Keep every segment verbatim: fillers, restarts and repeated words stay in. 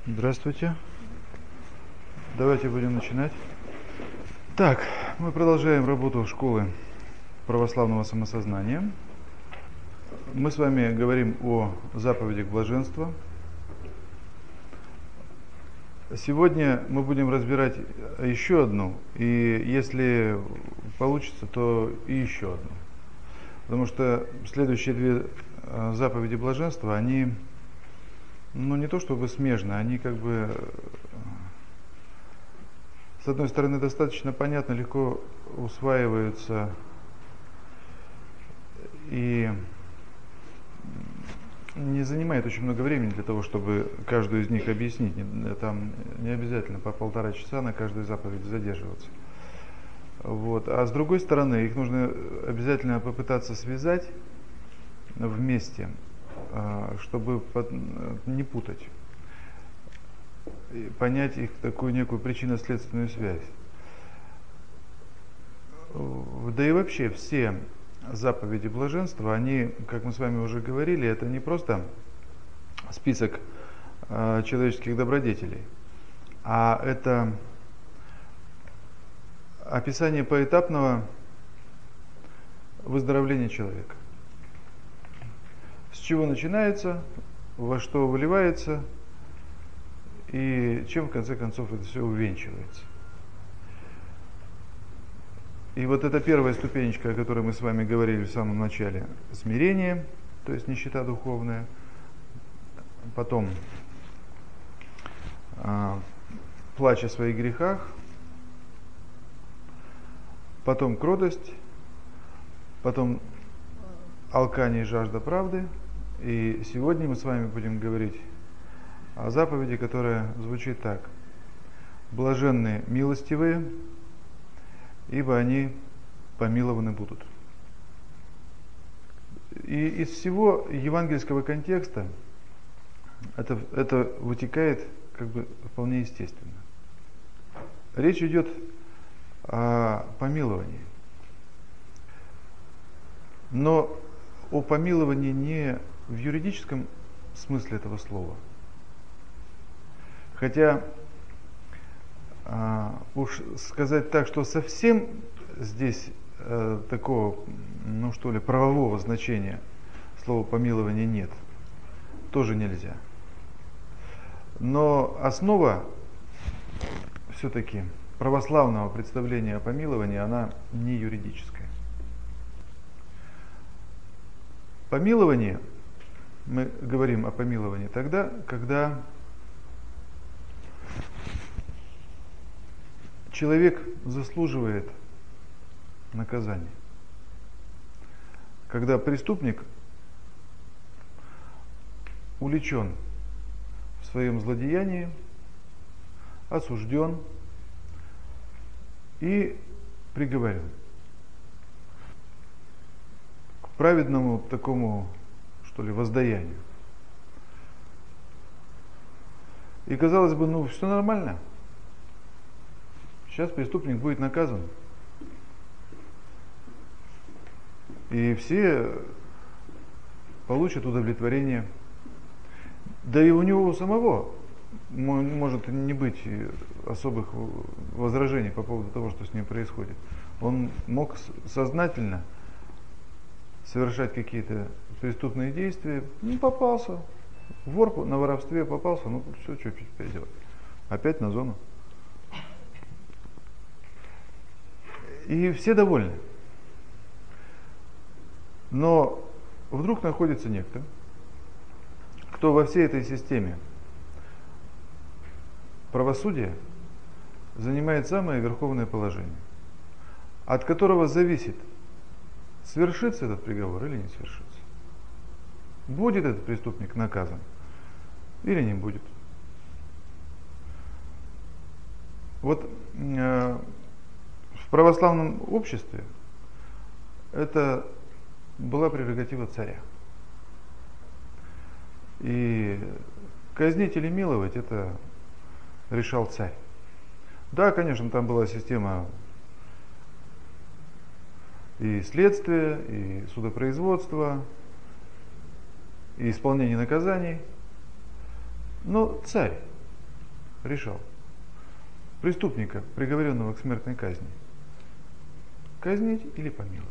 Здравствуйте. Давайте будем начинать. Так, мы продолжаем работу школы православного самосознания. Мы с вами говорим о заповедях блаженства. Сегодня мы будем разбирать еще одну, и если получится, то и еще одну. Потому что следующие две заповеди блаженства, они, ну не то чтобы смежны, они как бы, с одной стороны, достаточно понятно, легко усваиваются и не занимает очень много времени для того, чтобы каждую из них объяснить. Там не обязательно по полтора часа на каждую заповедь задерживаться. Вот. А с другой стороны, их нужно обязательно попытаться связать вместе, чтобы не путать, и понять их такую некую причинно-следственную связь. Да и вообще все заповеди блаженства, они, как мы с вами уже говорили, это не просто список э, человеческих добродетелей, а это описание поэтапного выздоровления человека. С чего начинается, во что выливается и чем в конце концов это все увенчивается. И вот эта первая ступенечка, о которой мы с вами говорили в самом начале, смирение, то есть нищета духовная, потом э, плач о своих грехах, потом кротость, потом алкание и жажда правды. И сегодня мы с вами будем говорить о заповеди, которая звучит так: блаженные милостивые, ибо они помилованы будут. И из всего евангельского контекста это, это вытекает как бы вполне естественно. Речь идет о помиловании. Но о помиловании не в юридическом смысле этого слова. Хотя а, уж сказать так, что совсем здесь а, такого, ну что ли, правового значения слова помилование нет, тоже нельзя. Но основа все-таки православного представления о помиловании, она не юридическая. Помилование, мы говорим о помиловании тогда, когда человек заслуживает наказания. Когда преступник уличен в своем злодеянии, осужден и приговорен к праведному такому, что ли, воздаянию. И казалось бы, ну все нормально. Сейчас преступник будет наказан. И все получат удовлетворение. Да и у него самого может не быть особых возражений по поводу того, что с ним происходит. Он мог сознательно совершать какие-то преступные действия, ну попался. Вор на воровстве попался, ну все, что теперь делать? Опять на зону. И все довольны. Но вдруг находится некто, кто во всей этой системе правосудия занимает самое верховное положение, от которого зависит, свершится этот приговор или не свершится. Будет этот преступник наказан или не будет. Вот э, в православном обществе это была прерогатива царя. И казнить или миловать это решал царь. Да, конечно, там была система и следствия, и судопроизводства, и исполнения наказаний. Но царь решал. Преступника, приговоренного к смертной казни, казнить или помиловать.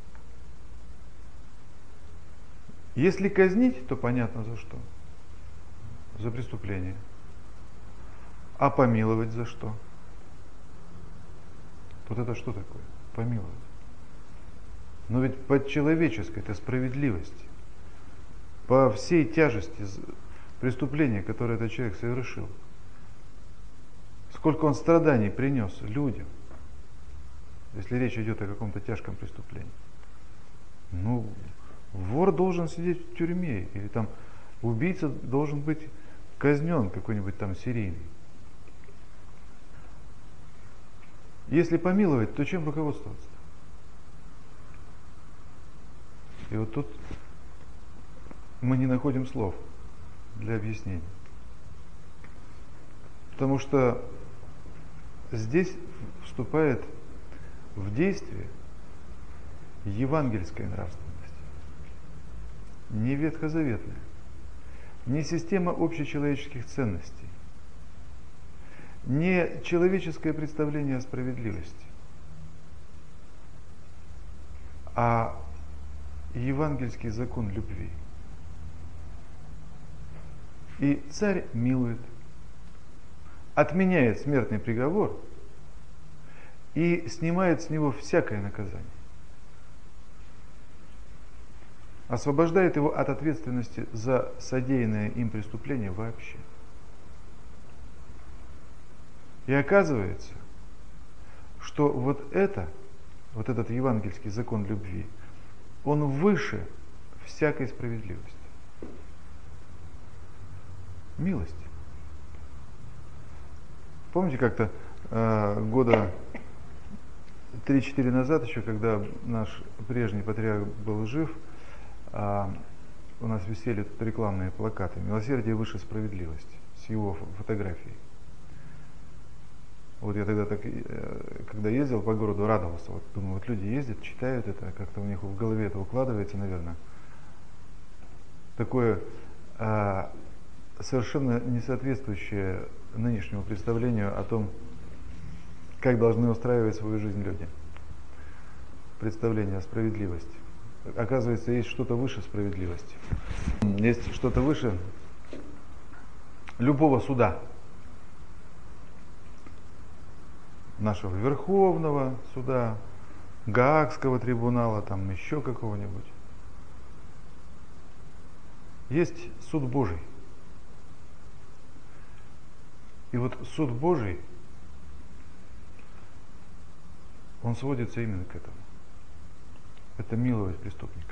Если казнить, то понятно за что. За преступление. А помиловать за что? Вот это что такое? Помиловать. Но ведь по человеческой это справедливости, по всей тяжести преступления, которое этот человек совершил, сколько он страданий принес людям, если речь идет о каком-то тяжком преступлении. Ну, вор должен сидеть в тюрьме, или там убийца должен быть казнен, какой-нибудь там серийный. Если помиловать, то чем руководствоваться? И вот тут мы не находим слов для объяснения. Потому что здесь вступает в действие евангельская нравственность, не ветхозаветная, не система общечеловеческих ценностей, не человеческое представление о справедливости, а евангельский закон любви. И царь милует, отменяет смертный приговор и снимает с него всякое наказание. Освобождает его от ответственности за содеянное им преступление вообще. И оказывается, что вот это, вот этот евангельский закон любви, он выше всякой справедливости. Милость. Помните, как-то э, года три-четыре назад, еще когда наш прежний патриарх был жив, э, у нас висели тут рекламные плакаты «Милосердие выше справедливости» с его фотографией. Вот я тогда, так, когда ездил по городу, радовался. Вот думаю, вот люди ездят, читают это, как-то у них в голове это укладывается, наверное. Такое а, совершенно не соответствующее нынешнему представлению о том, как должны устраивать свою жизнь люди. Представление о справедливости. Оказывается, есть что-то выше справедливости. Есть что-то выше любого суда. Нашего Верховного суда, Гаагского трибунала, там еще какого-нибудь. Есть суд Божий. И вот суд Божий, он сводится именно к этому. Это миловать преступника.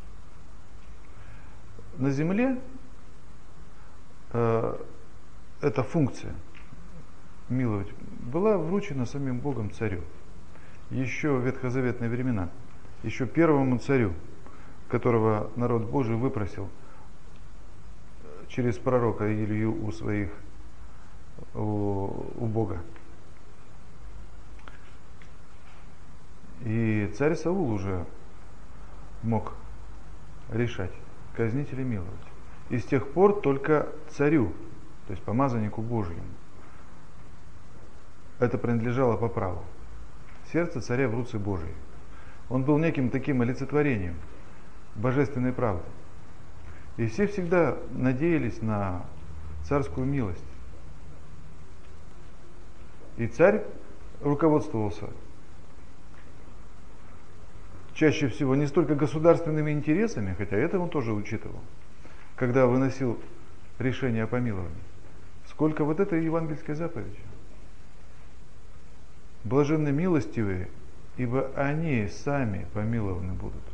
На земле э, эта функция миловать была вручена самим Богом царю. Еще в ветхозаветные времена, еще первому царю, которого народ Божий выпросил через пророка Илью у своих, у, у Бога. И царь Саул уже мог решать, казнить или миловать. И с тех пор только царю, то есть помазаннику Божьему, это принадлежало по праву. Сердце царя в руце Божьей. Он был неким таким олицетворением божественной правды. И все всегда надеялись на царскую милость. И царь руководствовался чаще всего не столько государственными интересами, хотя это он тоже учитывал, когда выносил решение о помиловании, сколько вот этой евангельской заповедью. Блаженны милостивые, ибо они сами помилованы будут.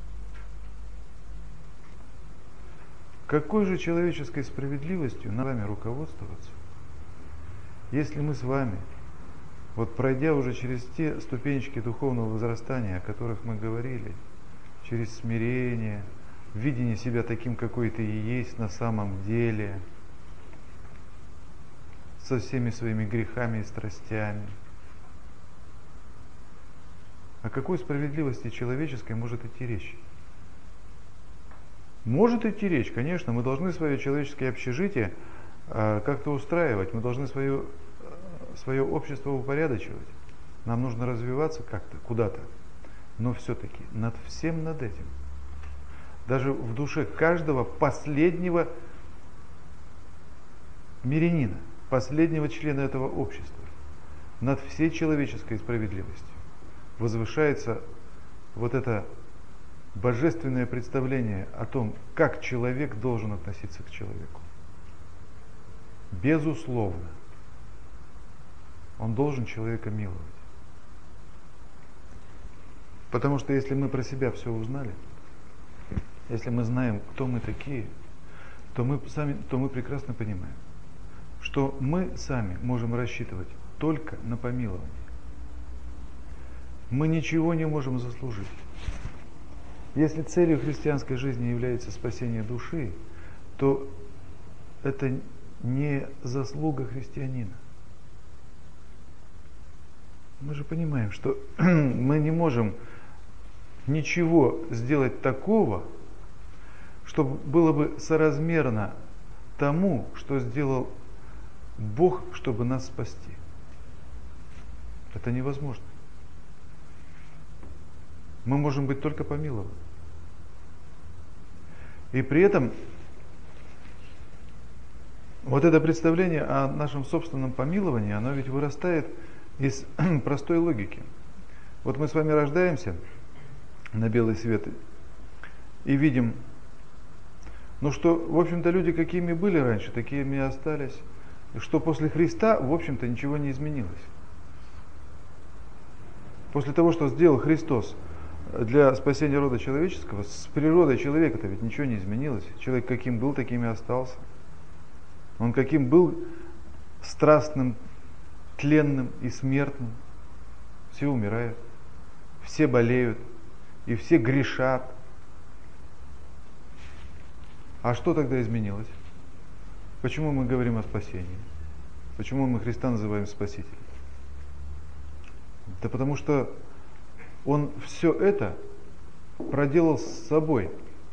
Какой же человеческой справедливостью нам с вами руководствоваться, если мы с вами, вот пройдя уже через те ступенечки духовного возрастания, о которых мы говорили, через смирение, видение себя таким, какой ты и есть на самом деле, со всеми своими грехами и страстями, о какой справедливости человеческой может идти речь? Может идти речь, конечно, мы должны свое человеческое общежитие э, как-то устраивать, мы должны свою свое общество упорядочивать, нам нужно развиваться как-то, куда-то. Но все-таки над всем над этим, даже в душе каждого последнего мирянина, последнего члена этого общества, над всей человеческой справедливостью возвышается вот это божественное представление о том, как человек должен относиться к человеку. Безусловно, он должен человека миловать. Потому что если мы про себя все узнали, если мы знаем, кто мы такие, то мы, сами, то мы прекрасно понимаем, что мы сами можем рассчитывать только на помилование. Мы ничего не можем заслужить. Если целью христианской жизни является спасение души, то это не заслуга христианина. Мы же понимаем, что мы не можем ничего сделать такого, чтобы было бы соразмерно тому, что сделал Бог, чтобы нас спасти. Это невозможно. Мы можем быть только помилованы. И при этом вот это представление о нашем собственном помиловании, оно ведь вырастает из простой логики. Вот мы с вами рождаемся на белый свет и видим, ну что, в общем-то, люди какими были раньше, такими и остались. И что после Христа, в общем-то, ничего не изменилось. После того, что сделал Христос для спасения рода человеческого, с природой человека-то ведь ничего не изменилось. Человек каким был, таким и остался. Он каким был страстным, тленным и смертным. Все умирают, все болеют, и все грешат. А что тогда изменилось? Почему мы говорим о спасении? Почему мы Христа называем Спасителем? Да потому что Он все это проделал с собой.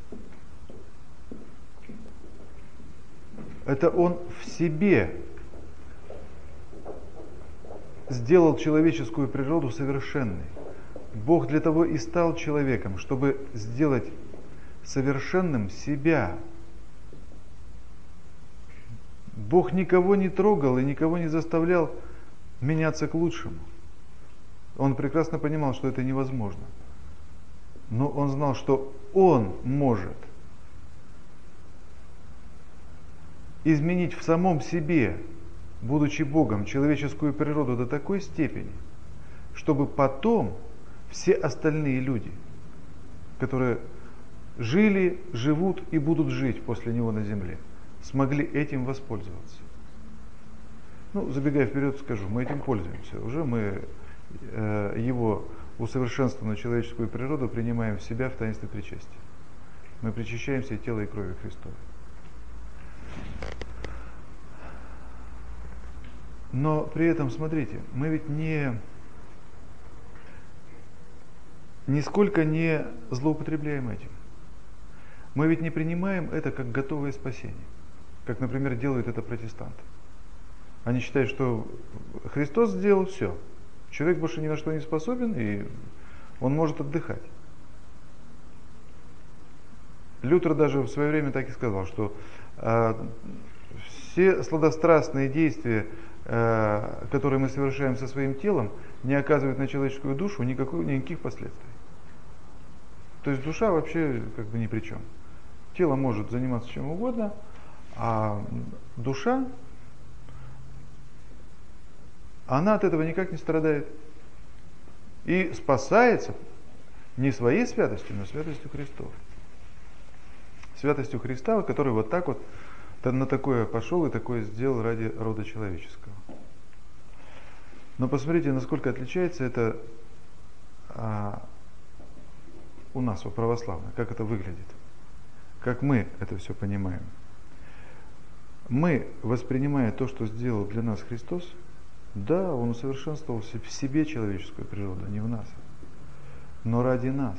Это Он в себе сделал человеческую природу совершенной. Бог для того и стал человеком, чтобы сделать совершенным себя. Бог никого не трогал и никого не заставлял меняться к лучшему. Он прекрасно понимал, что это невозможно. Но Он знал, что Он может изменить в самом себе, будучи Богом, человеческую природу до такой степени, чтобы потом все остальные люди, которые жили, живут и будут жить после Него на земле, смогли этим воспользоваться. Ну, забегая вперед, скажу, мы этим пользуемся. Уже мы э, Его усовершенствованную человеческую природу принимаем в себя в таинстве причастия. Мы причащаемся тела и крови Христовой. Но при этом, смотрите, мы ведь не нисколько не злоупотребляем этим. Мы ведь не принимаем это как готовое спасение, как, например, делают это протестанты. Они считают, что Христос сделал все. Человек больше ни на что не способен, и он может отдыхать. Лютер даже в свое время так и сказал, что э, все сладострастные действия, э, которые мы совершаем со своим телом, не оказывают на человеческую душу никакой, никаких последствий. То есть душа вообще как бы ни при чем. Тело может заниматься чем угодно, а душа, она от этого никак не страдает. И спасается не своей святостью, но святостью Христовой. Святостью Христа, который вот так вот на такое пошел и такое сделал ради рода человеческого. Но посмотрите, насколько отличается это а, у нас, у православных, как это выглядит, как мы это все понимаем. Мы, воспринимая то, что сделал для нас Христос, да, Он усовершенствовал в себе человеческую природу, не в нас, но ради нас.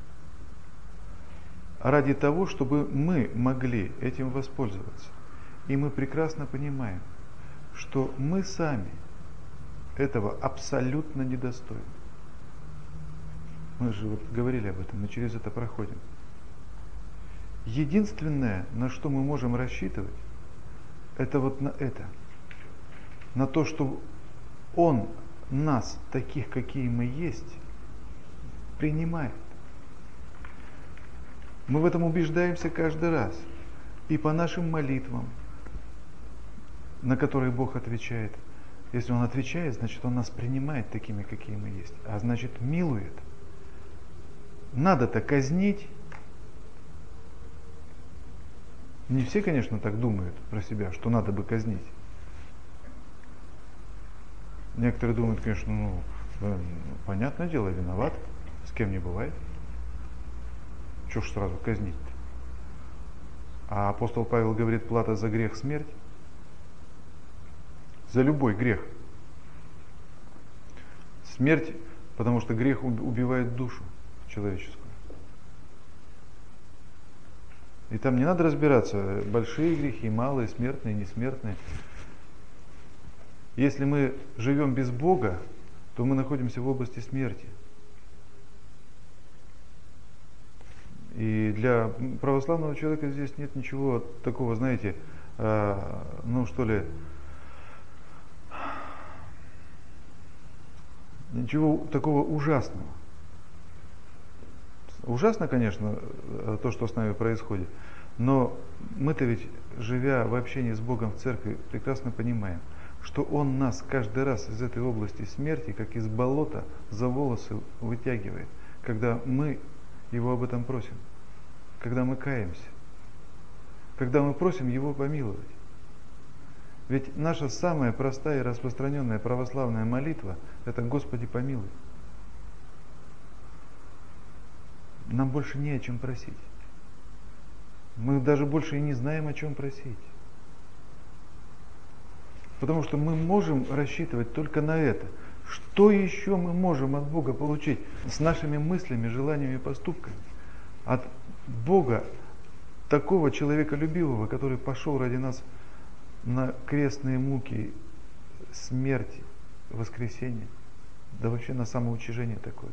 Ради того, чтобы мы могли этим воспользоваться. И мы прекрасно понимаем, что мы сами этого абсолютно недостоин. Мы же вот говорили об этом, мы через это проходим. Единственное, на что мы можем рассчитывать, это вот на это. На то, что Он нас, таких, какие мы есть, принимает. Мы в этом убеждаемся каждый раз. И по нашим молитвам, на которые Бог отвечает. Если Он отвечает, значит Он нас принимает такими, какие мы есть. А значит милует. Надо-то казнить. Не все, конечно, так думают про себя, что надо бы казнить. Некоторые думают, конечно, ну, понятное дело, виноват, с кем не бывает. Чего ж сразу казнить-то? А апостол Павел говорит, плата за грех — смерть. За любой грех. Смерть, потому что грех убивает душу человеческую. И там не надо разбираться, большие грехи, малые, смертные, несмертные. Если мы живем без Бога, то мы находимся в области смерти. И для православного человека здесь нет ничего такого, знаете, э, ну что ли, ничего такого ужасного. Ужасно, конечно, то, что с нами происходит, но мы-то ведь, живя в общении с Богом в церкви, прекрасно понимаем, что Он нас каждый раз из этой области смерти, как из болота, за волосы вытягивает, когда мы Его об этом просим, когда мы каемся, когда мы просим Его помиловать. Ведь наша самая простая и распространенная православная молитва – это «Господи, помилуй». Нам больше не о чем просить. Мы даже больше и не знаем, о чем просить. Потому что мы можем рассчитывать только на это. Что еще мы можем от Бога получить с нашими мыслями, желаниями и поступками? От Бога, такого человеколюбивого, который пошел ради нас на крестные муки, смерти, воскресения, да вообще на самоуничижение такое.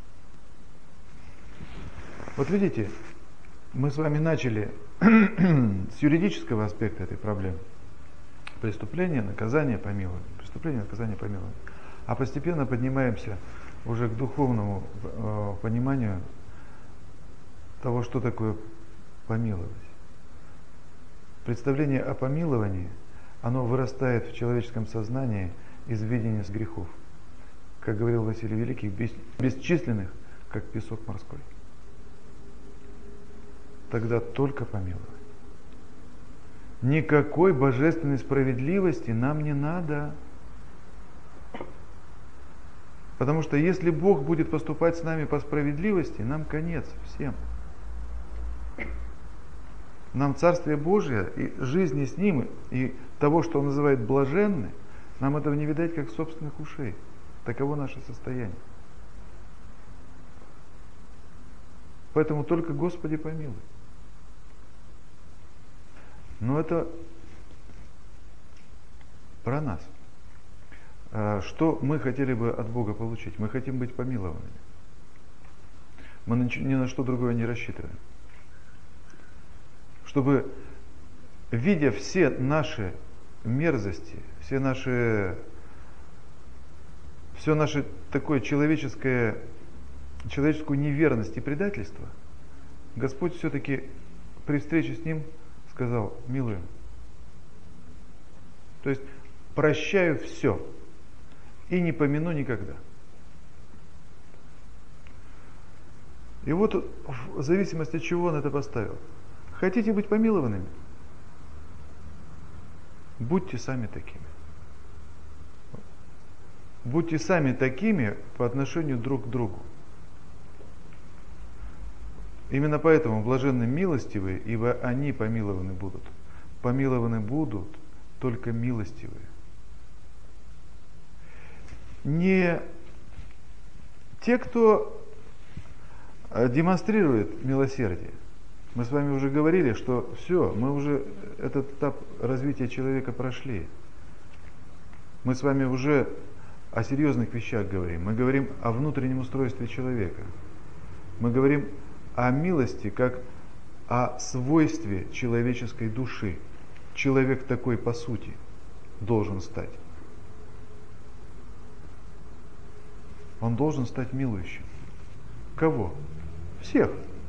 Вот видите, мы с вами начали с юридического аспекта этой проблемы. Преступление, наказание, помилование. Преступление, наказание, помилование. А постепенно поднимаемся уже к духовному э, пониманию того, что такое помиловать. Представление о помиловании, оно вырастает в человеческом сознании из видения с грехов. Как говорил Василий Великий, бес, бесчисленных, как песок морской. Тогда только помиловать. Никакой божественной справедливости нам не надо. Потому что если Бог будет поступать с нами по справедливости, нам конец всем. Нам Царствие Божие и жизни с Ним, и того, что Он называет блаженны, нам этого не видать, как собственных ушей. Таково наше состояние. Поэтому только Господи помилуй. Но это про нас. Что мы хотели бы от Бога получить? Мы хотим быть помилованными. Мы ни на что другое не рассчитываем. Чтобы, видя все наши мерзости, все наши, все наше такое человеческое, человеческую неверность и предательство, Господь все-таки при встрече с Ним сказал: милуем. То есть прощаю все и не помяну никогда. И вот в зависимости от чего Он это поставил. Хотите быть помилованными? Будьте сами такими. Будьте сами такими по отношению друг к другу. Именно поэтому блаженны милостивые, ибо они помилованы будут. Помилованы будут только милостивые. Не те, кто демонстрирует милосердие. Мы с вами уже говорили, что все, мы уже этот этап развития человека прошли. Мы с вами уже о серьезных вещах говорим. Мы говорим о внутреннем устройстве человека. Мы говорим о милости как о свойстве человеческой души. Человек такой по сути должен стать. Он должен стать милующим. Кого? Всех.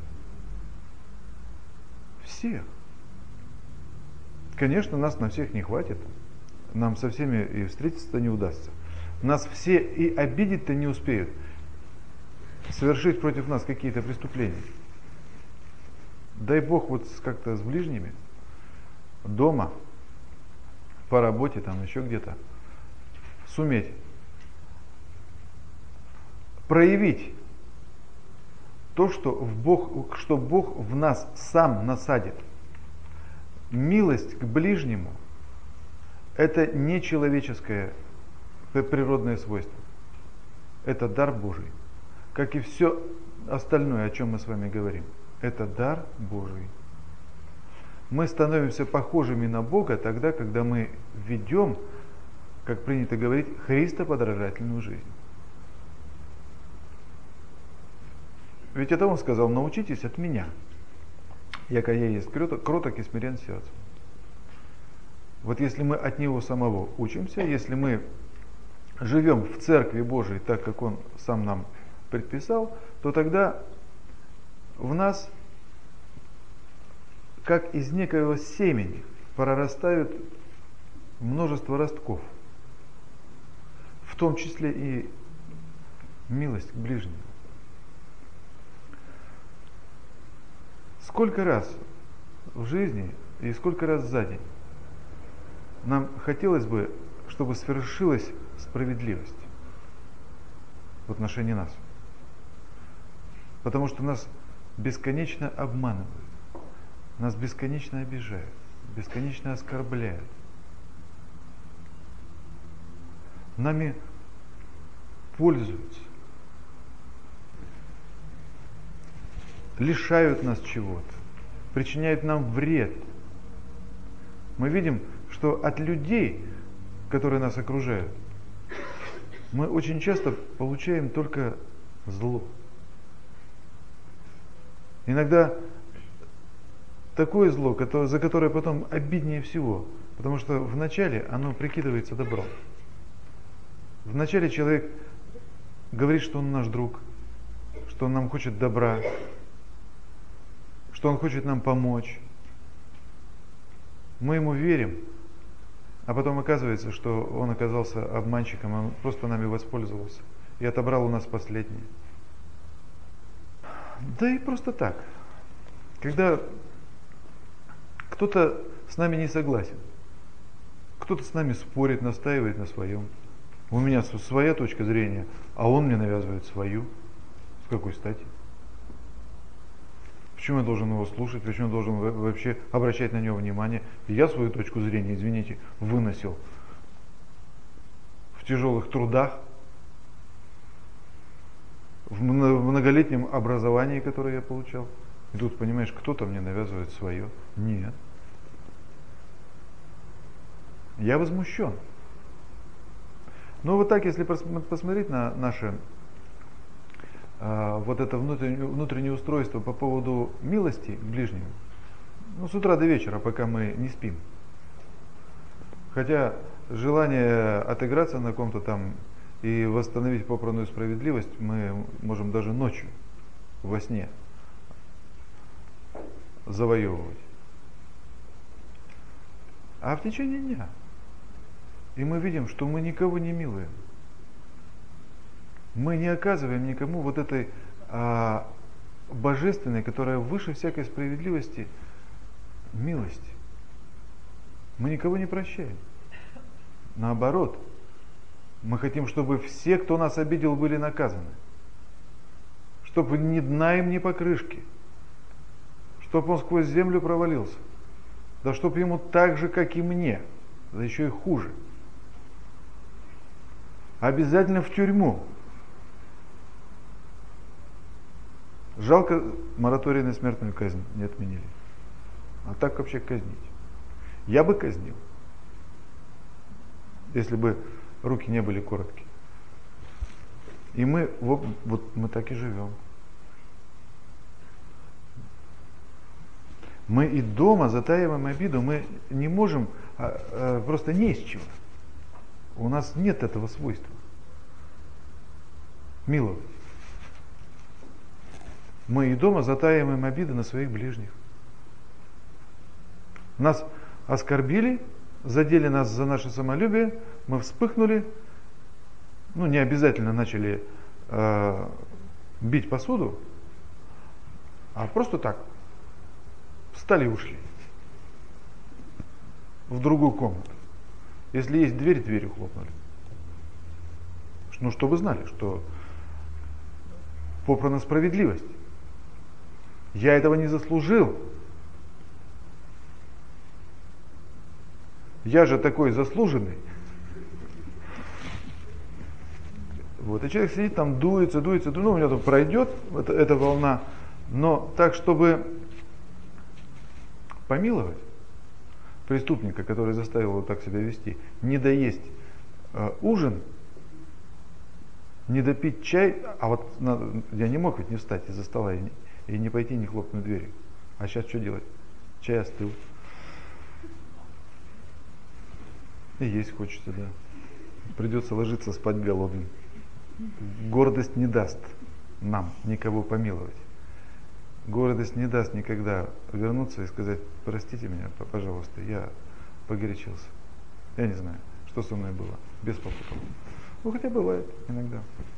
Всех. Конечно, нас на всех не хватит. Нам со всеми и встретиться-то не удастся. Нас все и обидеть-то не успеют. Совершить против нас какие-то преступления. Дай Бог вот как-то с ближними, дома, по работе, там еще где-то, суметь проявить то, что, в Бог, что Бог в нас сам насадит. Милость к ближнему – это не человеческое природное свойство. Это дар Божий. Как и все остальное, о чем мы с вами говорим. Это дар Божий. Мы становимся похожими на Бога тогда, когда мы ведем, как принято говорить, христоподражательную жизнь. Ведь это Он сказал: научитесь от меня, яко я есть кроток и смирен сердцем. Вот если мы от Него самого учимся, если мы живем в Церкви Божией так, как Он сам нам предписал, то тогда в нас, как из некоего семени, прорастают множество ростков, в том числе и милость к ближнему. Сколько раз в жизни и сколько раз за день нам хотелось бы, чтобы свершилась справедливость в отношении нас. Потому что нас бесконечно обманывают, нас бесконечно обижают, бесконечно оскорбляют. Нами пользуются, лишают нас чего-то, причиняют нам вред. Мы видим, что от людей, которые нас окружают, мы очень часто получаем только зло. Иногда такое зло, за которое потом обиднее всего, потому что вначале оно прикидывается добром. Вначале человек говорит, что он наш друг, что он нам хочет добра, что он хочет нам помочь. Мы ему верим, а потом оказывается, что он оказался обманщиком, он просто нами воспользовался и отобрал у нас последнее. Да и просто так. Когда кто-то с нами не согласен, кто-то с нами спорит, настаивает на своем. У меня своя точка зрения, а он мне навязывает свою. С какой стати? Почему я должен его слушать? Почему я должен вообще обращать на него внимание? Я свою точку зрения, извините, выносил в тяжелых трудах, в многолетнем образовании, которое я получал. И тут, понимаешь, кто-то мне навязывает свое. Нет. Я возмущен. Но вот так, если посмотреть на наше а, вот это внутреннее, внутреннее устройство по поводу милости к ближнему, ну, с утра до вечера, пока мы не спим. Хотя желание отыграться на ком-то там и восстановить попранную справедливость мы можем даже ночью, во сне, завоевывать. А в течение дня. И мы видим, что мы никого не милуем. Мы не оказываем никому вот этой а, божественной, которая выше всякой справедливости, милости. Мы никого не прощаем. Наоборот, мы хотим, чтобы все, кто нас обидел, были наказаны. Чтобы ни дна им, ни покрышки. Чтобы он сквозь землю провалился. Да чтобы ему так же, как и мне, да еще и хуже. Обязательно в тюрьму. Жалко, мораторий на смертную казнь не отменили. А так вообще казнить. Я бы казнил, если бы руки не были короткие. И мы вот, вот мы так и живем. Мы и дома затаиваем обиду, мы не можем, а, а, просто не из чего. У нас нет этого свойства. Миловать. Мы и дома затаиваем обиды на своих ближних. Нас оскорбили, задели нас за наше самолюбие, мы вспыхнули, ну не обязательно начали э, бить посуду, а просто так встали и ушли в другую комнату. Если есть дверь, дверью хлопнули. Ну, чтобы знали, что попрана справедливость. Я этого не заслужил. Я же такой заслуженный. Вот, и человек сидит там, дуется, дуется, дуется, ну, у него там пройдет эта, эта волна, но так, чтобы помиловать преступника, который заставил его так себя вести, не доесть э, ужин, не допить чай, а вот надо, я не мог ведь не встать из-за стола и не, и не пойти, не хлопнуть дверью. А сейчас что делать? Чай остыл. И есть хочется, да. Придется ложиться спать голодным. Гордость не даст нам никого помиловать. Гордость не даст никогда вернуться и сказать: простите меня, пожалуйста, я погорячился. Я не знаю, что со мной было, без попутал. Ну, хотя бывает иногда.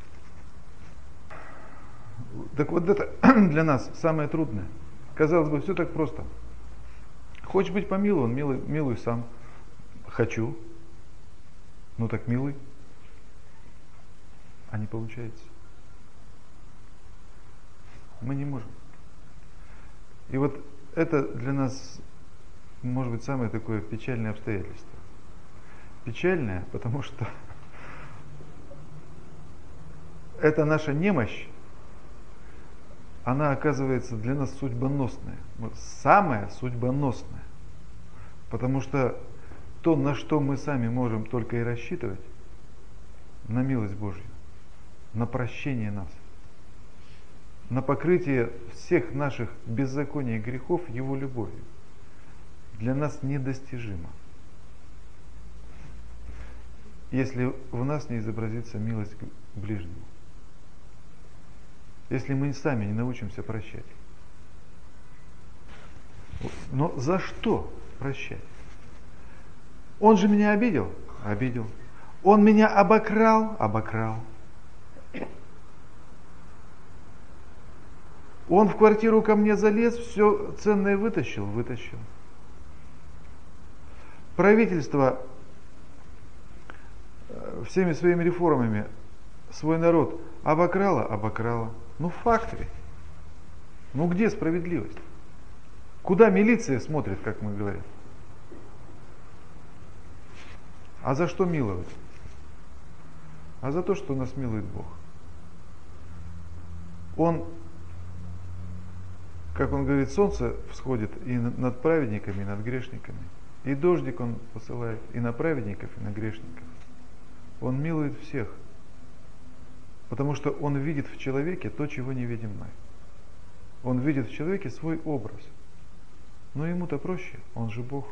Так вот это для нас самое трудное. Казалось бы, все так просто. Хочешь быть помилован, милуй, милуй сам. Хочу. Ну так милуй. А не получается. Мы не можем. И вот это для нас, может быть, самое такое печальное обстоятельство. Печальное, потому что эта наша немощь, она оказывается для нас судьбоносная. Самая судьбоносная. Потому что то, на что мы сами можем только и рассчитывать, на милость Божью, на прощение нас, на покрытие всех наших беззаконий и грехов Его любовью, для нас недостижимо, если в нас не изобразится милость к ближнему, если мы сами не научимся прощать. Но за что прощать? Он же меня обидел? Обидел. Он меня обокрал? Обокрал. Он в квартиру ко мне залез, все ценное вытащил? Вытащил. Правительство всеми своими реформами свой народ обокрало? Обокрало. Ну факт ведь. Ну где справедливость? Куда милиция смотрит, как мы говорим? А за что миловать? А за то, что нас милует Бог. Он, как он говорит, солнце всходит и над праведниками, и над грешниками. И дождик он посылает и на праведников, и на грешников. Он милует всех. Потому что он видит в человеке то, чего не видим мы. Он видит в человеке свой образ. Но ему-то проще, он же Бог.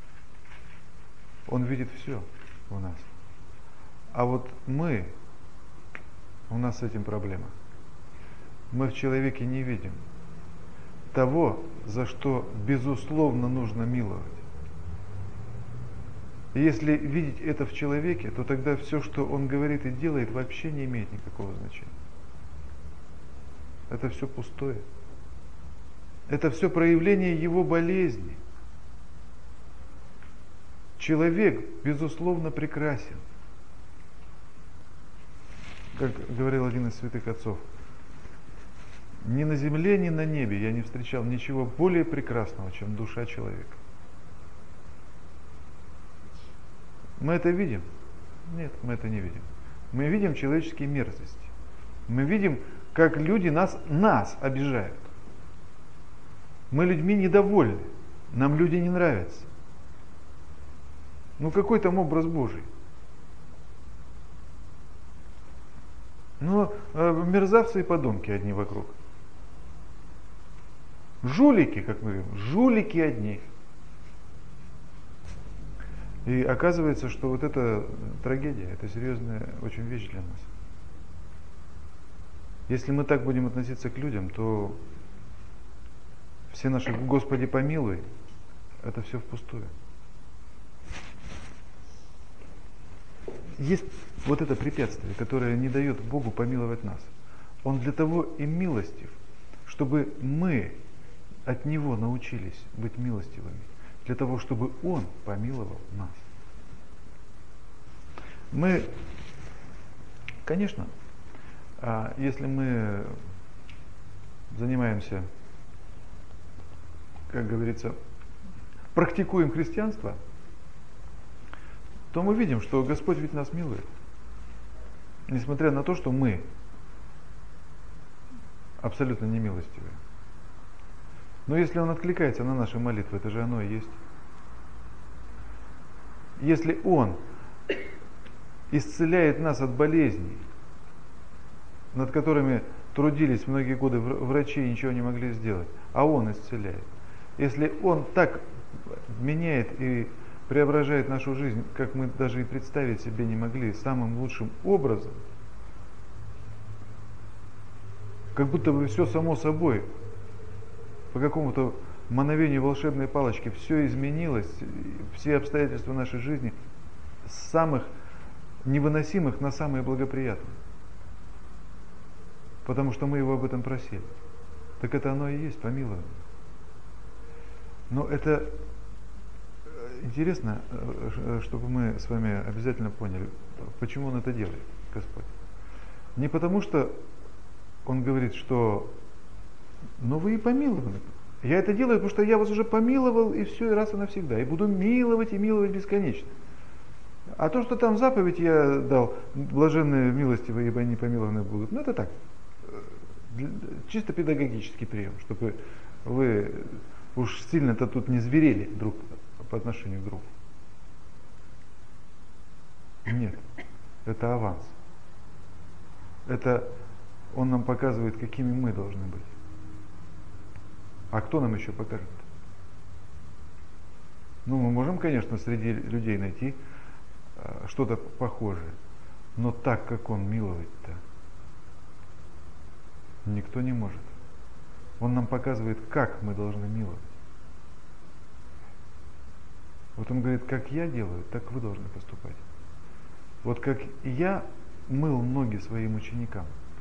Он видит все у нас. А вот мы, у нас с этим проблема. Мы в человеке не видим того, за что безусловно нужно миловать. И если видеть это в человеке, то тогда все, что он говорит и делает, вообще не имеет никакого значения. Это все пустое. Это все проявление его болезни. Человек, безусловно, прекрасен. Как говорил один из святых отцов, ни на земле, ни на небе я не встречал ничего более прекрасного, чем душа человека. Мы это видим? Нет, мы это не видим. Мы видим человеческие мерзости. Мы видим, как люди нас, нас обижают. Мы людьми недовольны. Нам люди не нравятся. Ну какой там образ Божий? Но э, мерзавцы и подонки одни вокруг. Жулики, как мы говорим, жулики одни. И оказывается, что вот это трагедия, это серьезная очень вещь для нас. Если мы так будем относиться к людям, то все наши «Господи помилуй» это все впустую. Есть вот это препятствие, которое не дает Богу помиловать нас. Он для того и милостив, чтобы мы от Него научились быть милостивыми, для того, чтобы Он помиловал нас. Мы, конечно, если мы занимаемся, как говорится, практикуем христианство, то мы видим, что Господь ведь нас милует. Несмотря на то, что мы абсолютно немилостивые. Но если Он откликается на наши молитвы, это же оно и есть. Если Он исцеляет нас от болезней, над которыми трудились многие годы врачи и ничего не могли сделать, а Он исцеляет. Если Он так меняет и преображает нашу жизнь, как мы даже и представить себе не могли, самым лучшим образом, как будто бы все само собой, по какому-то мановению волшебной палочки, все изменилось, все обстоятельства нашей жизни с самых невыносимых на самые благоприятные. Потому что мы Его об этом просили. Так это оно и есть помилование. Но это интересно, чтобы мы с вами обязательно поняли, почему Он это делает, Господь. Не потому что Он говорит, что ну вы и помилованы. Я это делаю, потому что я вас уже помиловал, и все, и раз и навсегда. И буду миловать и миловать бесконечно. А то, что там заповедь я дал, блаженные милостивые, ибо они помилованы будут, ну это так, чисто педагогический прием, чтобы вы уж сильно-то тут не зверели друг по отношению к другу. Нет, это аванс. Это Он нам показывает, какими мы должны быть. А кто нам еще покажет? Ну, мы можем, конечно, среди людей найти э, что-то похожее, но так, как Он милует-то, никто не может. Он нам показывает, как мы должны миловать. Вот Он говорит, как я делаю, так вы должны поступать. Вот как я мыл ноги своим ученикам.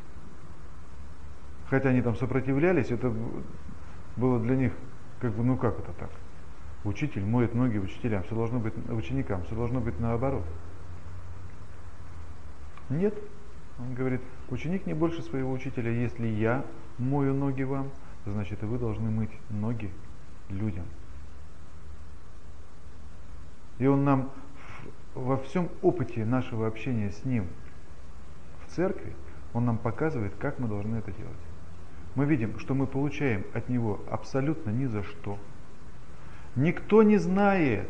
Хотя они там сопротивлялись, это было для них, как бы, ну как это так? Учитель моет ноги учителям, все должно быть ученикам, все должно быть наоборот. Нет. Он говорит, ученик не больше своего учителя. Если я мою ноги вам, значит и вы должны мыть ноги людям. И Он нам во всем опыте нашего общения с Ним в церкви, Он нам показывает, как мы должны это делать. Мы видим, что мы получаем от Него абсолютно ни за что. Никто не знает,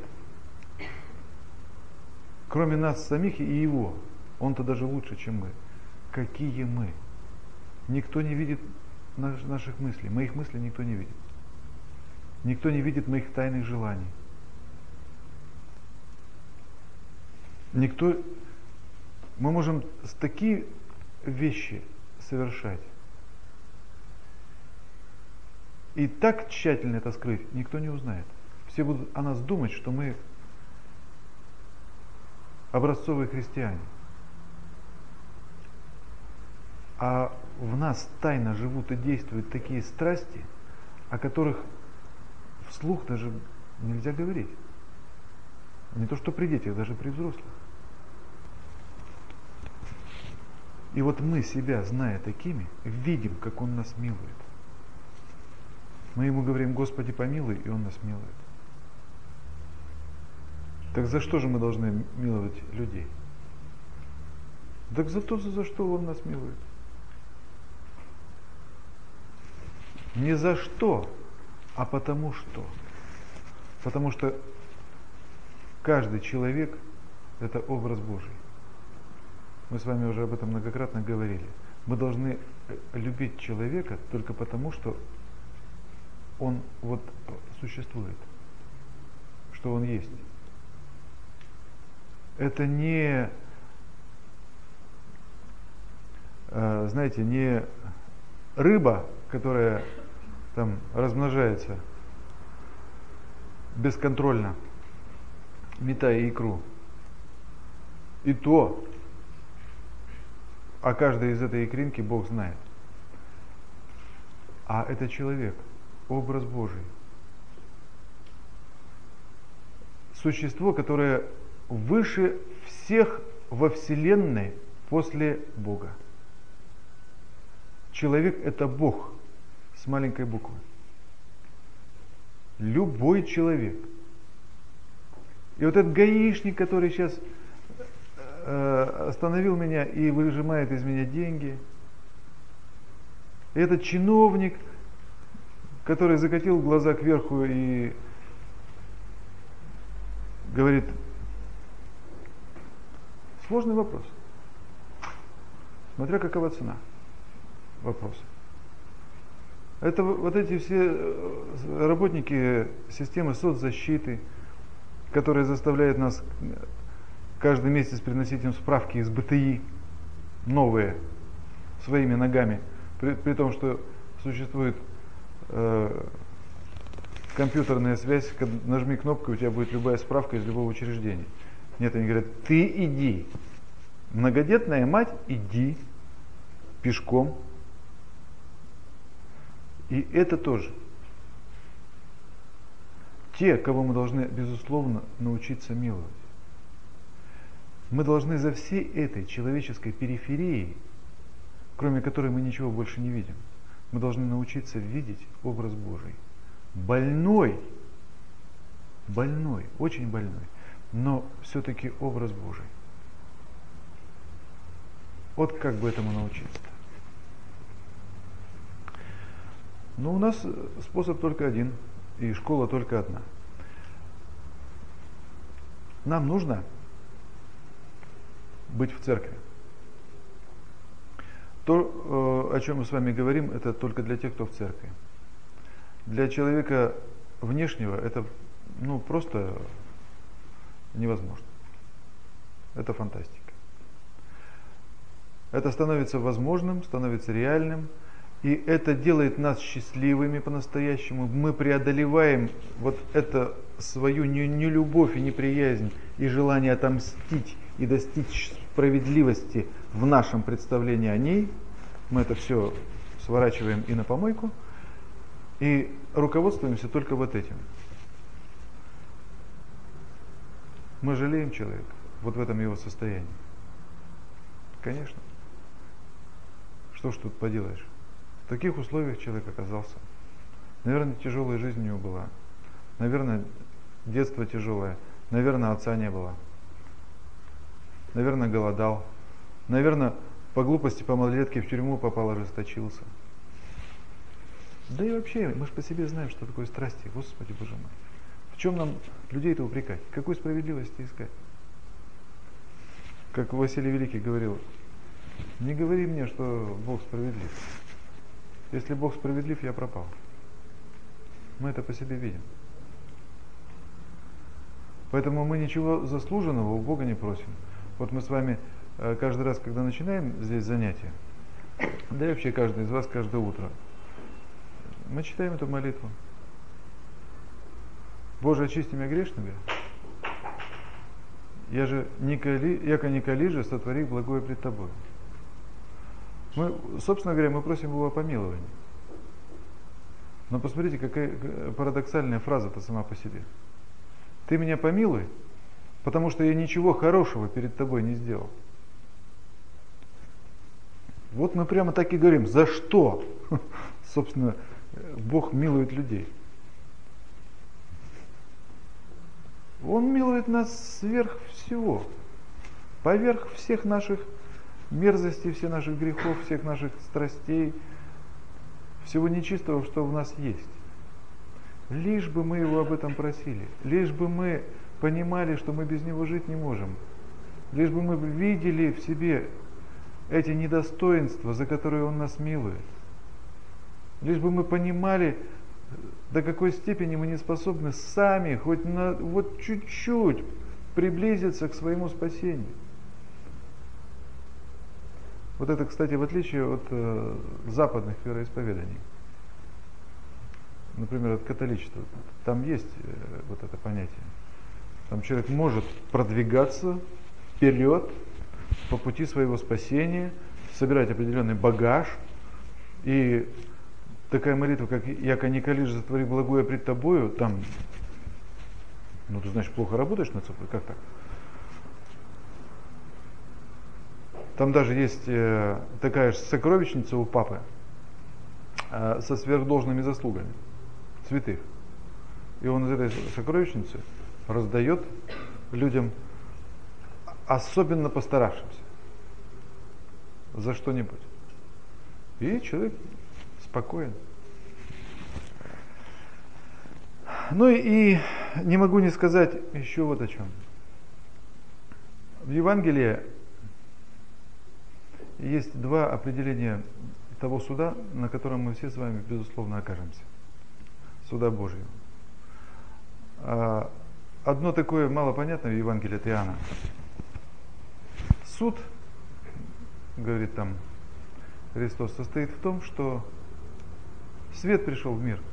кроме нас самих и Его. Он-то даже лучше, чем мы. Какие мы. Никто не видит наших мыслей. Моих мыслей никто не видит. Никто не видит моих тайных желаний. Никто... Мы можем такие вещи совершать. И так тщательно это скрыть, никто не узнает. Все будут о нас думать, что мы образцовые христиане. А в нас тайно живут и действуют такие страсти, о которых вслух даже нельзя говорить. Не то что при детях, даже при взрослых. И вот мы, себя зная такими, видим, как Он нас милует. Мы Ему говорим, Господи помилуй, и Он нас милует. Так за что же мы должны миловать людей? Так за то, за что Он нас милует. Не за что, а потому что. Потому что каждый человек – это образ Божий. Мы с вами уже об этом многократно говорили. Мы должны любить человека только потому, что он вот существует, что он есть. Это не, знаете, не рыба, которая там размножается бесконтрольно, метая икру. И то, а каждой из этой икринки Бог знает. А это человек, образ Божий. Существо, которое выше всех во Вселенной после Бога. Человек – это Бог с маленькой буквы. Любой человек. И вот этот гаишник, который сейчас э, остановил меня и выжимает из меня деньги, и этот чиновник, который закатил глаза кверху и говорит, сложный вопрос. Смотря какова цена вопроса. Это вот эти все работники системы соцзащиты, которые заставляют нас каждый месяц приносить им справки из бэ тэ и, новые, своими ногами, при, при том, что существует э, компьютерная связь, нажми кнопку, у тебя будет любая справка из любого учреждения. Нет, они говорят, ты иди, многодетная мать, иди пешком. И это тоже. Те, кого мы должны, безусловно, научиться миловать. Мы должны за всей этой человеческой периферией, кроме которой мы ничего больше не видим, мы должны научиться видеть образ Божий. Больной, больной, очень больной, но все-таки образ Божий. Вот как бы этому научиться. Но у нас способ только один, и школа только одна. Нам нужно быть в церкви. То, о чем мы с вами говорим, это только для тех, кто в церкви. Для человека внешнего это ну, просто невозможно. Это фантастика. Это становится возможным, становится реальным. И это делает нас счастливыми по-настоящему. Мы преодолеваем вот это свою нелюбовь и неприязнь и желание отомстить и достичь справедливости в нашем представлении о ней. Мы это все сворачиваем и на помойку. И руководствуемся только вот этим. Мы жалеем человека вот в этом его состоянии. Конечно. Что ж тут поделаешь? В таких условиях человек оказался. Наверное, тяжелая жизнь у него была. Наверное, детство тяжелое. Наверное, отца не было. Наверное, голодал. Наверное, по глупости, по малолетке в тюрьму попал, ожесточился. Да и вообще, мы же по себе знаем, что такое страсти. Господи, Боже мой. В чем нам людей-то упрекать? Какой справедливости искать? Как Василий Великий говорил, не говори мне, что Бог справедлив. Если Бог справедлив, я пропал. Мы это по себе видим. Поэтому мы ничего заслуженного у Бога не просим. Вот мы с вами каждый раз, когда начинаем здесь занятия, да и вообще каждый из вас каждое утро, мы читаем эту молитву. Боже, очисти меня грешными. Я же не коли, яко не коли же, сотвори благое пред тобой. Мы, собственно говоря, мы просим Его о помиловании. Но посмотрите, какая парадоксальная фраза-то сама по себе. Ты меня помилуй, потому что я ничего хорошего перед тобой не сделал. Вот мы прямо так и говорим, за что, собственно, Бог милует людей. Он милует нас сверх всего, поверх всех наших мерзостей, всех наших грехов, всех наших страстей, всего нечистого, что в нас есть. Лишь бы мы Его об этом просили, лишь бы мы понимали, что мы без Него жить не можем. лишь бы мы видели в себе эти недостоинства, за которые Он нас милует, лишь бы мы понимали, до какой степени мы не способны сами хоть на вот чуть-чуть приблизиться к своему спасению. Вот это, кстати, в отличие от э, западных вероисповеданий, например, от католичества, там есть э, вот это понятие. Там человек может продвигаться вперед по пути своего спасения, собирать определенный багаж, и такая молитва, как «Яко не колишь, затвори благое пред тобою», там, ну ты значит плохо работаешь над собой, как так? Там даже есть э, такая же сокровищница у папы э, со сверхдолжными заслугами святых. И он из этой сокровищницы раздает людям, особенно постаравшимся, за что-нибудь. И человек спокоен. Ну и, и не могу не сказать еще вот о чем. В Евангелии есть два определения того суда, на котором мы все с вами, безусловно, окажемся. Суда Божьего. Одно такое малопонятное в Евангелии от Иоанна. Суд, говорит там Христос, состоит в том, что свет пришел в мир,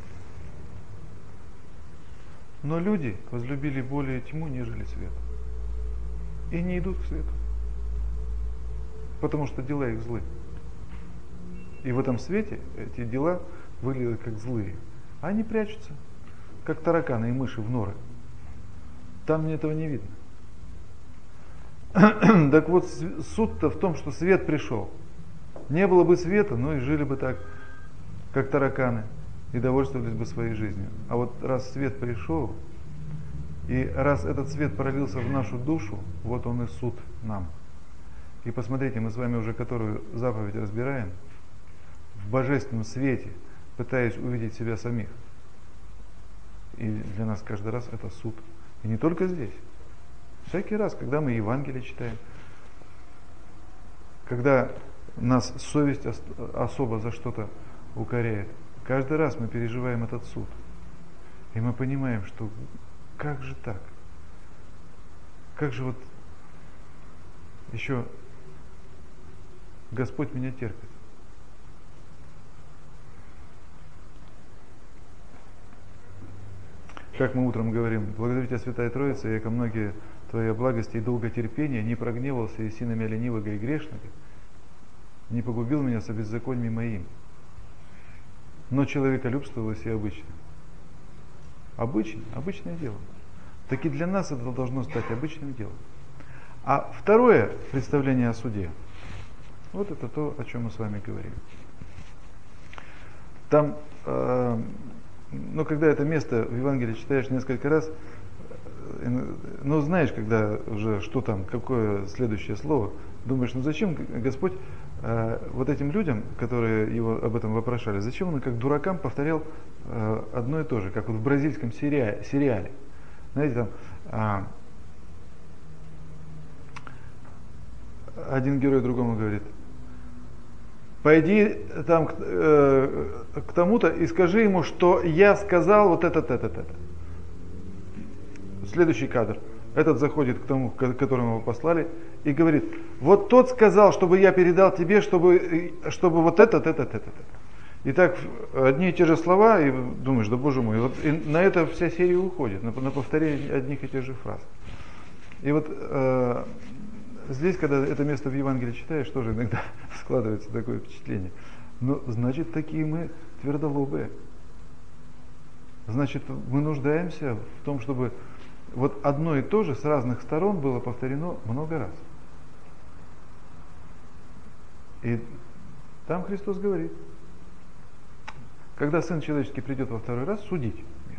но люди возлюбили более тьму, нежели свет, и не идут к свету, потому что дела их злы. И в этом свете эти дела выглядят как злые. А они прячутся, как тараканы и мыши в норы. Там мне этого не видно. Так вот, суть-то в том, что свет пришел. Не было бы света, ну и жили бы так, как тараканы, и довольствовались бы своей жизнью. А вот раз свет пришел, и раз этот свет пролился в нашу душу, вот он и суд нам. И посмотрите, мы с вами уже которую заповедь разбираем, в божественном свете, пытаясь увидеть себя самих. И для нас каждый раз это суд. И не только здесь. Всякий раз, когда мы Евангелие читаем, когда нас совесть особо за что-то укоряет, каждый раз мы переживаем этот суд. И мы понимаем, что как же так? Как же вот еще Господь меня терпит? Как мы утром говорим, благодарю Тебя, Святая Троица, яко многие Твоя благости и долготерпения, не прогневался и синами ленивого и грешного, не погубил меня со беззакониями моим. Но человеколюбствовалось и обычно. Обычно, обычное дело. Так и для нас это должно стать обычным делом. А второе представление о суде, вот это то, о чем мы с вами говорим. Там, э, ну, когда это место в Евангелии читаешь несколько раз, э, ну, знаешь, когда уже, что там, какое следующее слово, думаешь, ну, зачем Господь э, вот этим людям, которые его об этом вопрошали, зачем он как дуракам повторял э, одно и то же, как вот в бразильском сериале. сериале. Знаете, там э, один герой другому говорит: пойди там к, э, к тому-то и скажи ему, что я сказал вот этот, этот, этот. Следующий кадр. Этот заходит к тому, к которому его послали, и говорит: вот тот сказал, чтобы я передал тебе, чтобы, чтобы вот этот, этот, этот, этот. И так одни и те же слова, и думаешь, да боже мой, вот, и на это вся серия уходит, на, на повторение одних и тех же фраз. И вот э, здесь, когда это место в Евангелии читаешь, тоже иногда складывается такое впечатление. Ну, значит, такие мы твердолобые. Значит, мы нуждаемся в том, чтобы вот одно и то же с разных сторон было повторено много раз. И там Христос говорит: когда Сын Человеческий придет во второй раз судить мир,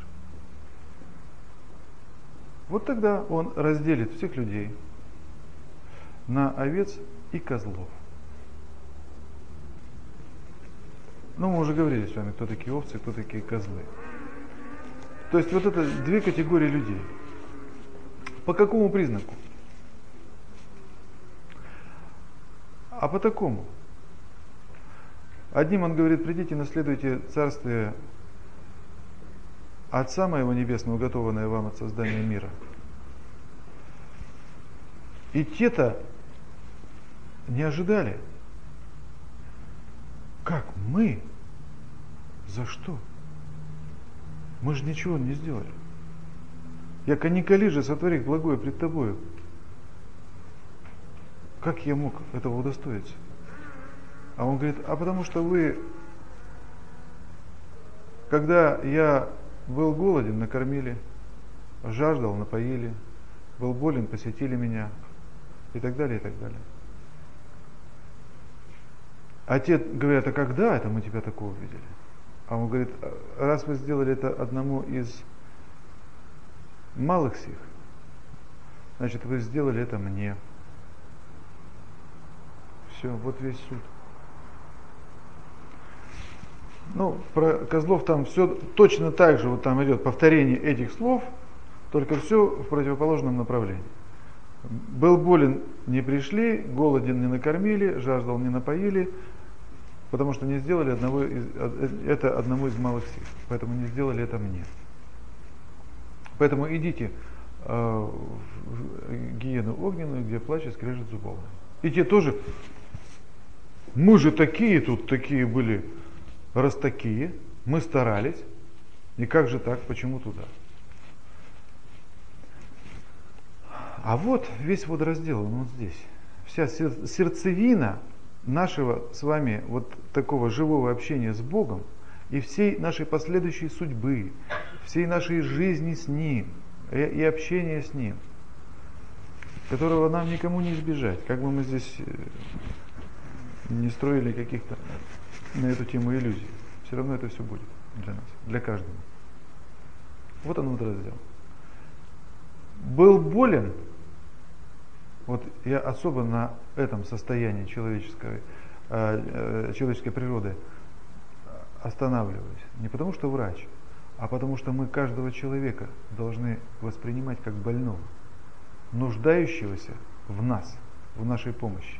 вот тогда Он разделит всех людей на овец и козлов. Ну, мы уже говорили с вами, кто такие овцы, кто такие козлы. То есть вот это две категории людей. По какому признаку? а по такому. Одним он говорит: придите, наследуйте царствие Отца моего Небесного, уготованное вам от создания мира. И те-то не ожидали. Как? Мы? За что? Мы же ничего не сделали. Яко не коли же сотворих благое пред тобою. Как я мог этого удостоиться? А он говорит: а потому что вы, когда я был голоден, накормили, жаждал, напоили, был болен, посетили меня, и так далее, и так далее. А те говорят: а когда это мы тебя такого видели? А он говорит: раз вы сделали это одному из малых сих, значит, вы сделали это мне. Все, вот весь суд. Ну, про козлов там все точно так же, вот там идет повторение этих слов, только все в противоположном направлении. Был болен, не пришли, голоден, не накормили, жаждал, не напоили, потому что не сделали одного из, это одному из малых сил, поэтому не сделали это мне. Поэтому идите э, в гиену огненную, где плач и скрежет зубов. И те тоже: мы же такие тут, такие были, раз такие, мы старались, и как же так, почему туда? А вот весь водораздел, он вот здесь. Вся сердцевина нашего с вами вот такого живого общения с Богом и всей нашей последующей судьбы, всей нашей жизни с Ним и, и общения с Ним, которого нам никому не избежать, как бы мы здесь не строили каких-то на эту тему иллюзий. Все равно это все будет для нас, для каждого. Вот он водораздел. Был болен. Вот я особо на этом состоянии человеческой, э, человеческой природы останавливаюсь. Не потому что врач, а потому что мы каждого человека должны воспринимать как больного, нуждающегося в нас, в нашей помощи.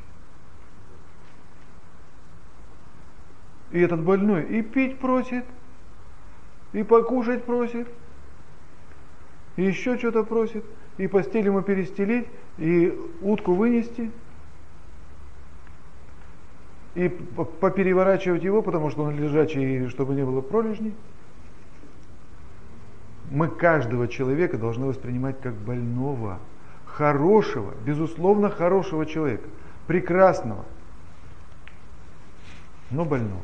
И этот больной и пить просит, и покушать просит, и еще что-то просит, и постель ему перестелить, и утку вынести, и попереворачивать его, потому что он лежачий, чтобы не было пролежней. Мы каждого человека должны воспринимать как больного, хорошего, безусловно хорошего человека, прекрасного, но больного.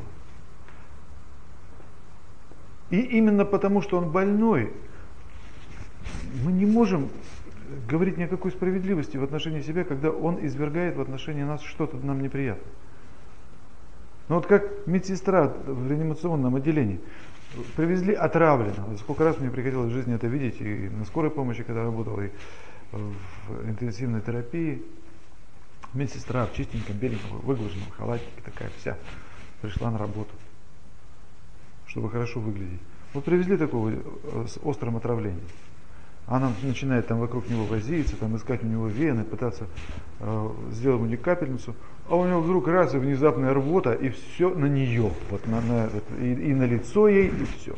И именно потому, что он больной, мы не можем говорить ни о какой справедливости в отношении себя, когда он извергает в отношении нас что-то нам неприятное. Ну вот как медсестра в реанимационном отделении. Привезли отравленного. Сколько раз мне приходилось в жизни это видеть, и на скорой помощи, когда работал, и в интенсивной терапии. Медсестра в чистеньком, беленьком, выглаженном халатике, такая вся, пришла на работу, чтобы хорошо выглядеть. Вот привезли такого с острым отравлением. Она начинает там вокруг него возиться, там искать у него вены, пытаться э, сделать ему капельницу, а у него вдруг раз и внезапная рвота, и все на нее, вот на, на, и, и на лицо ей, и все.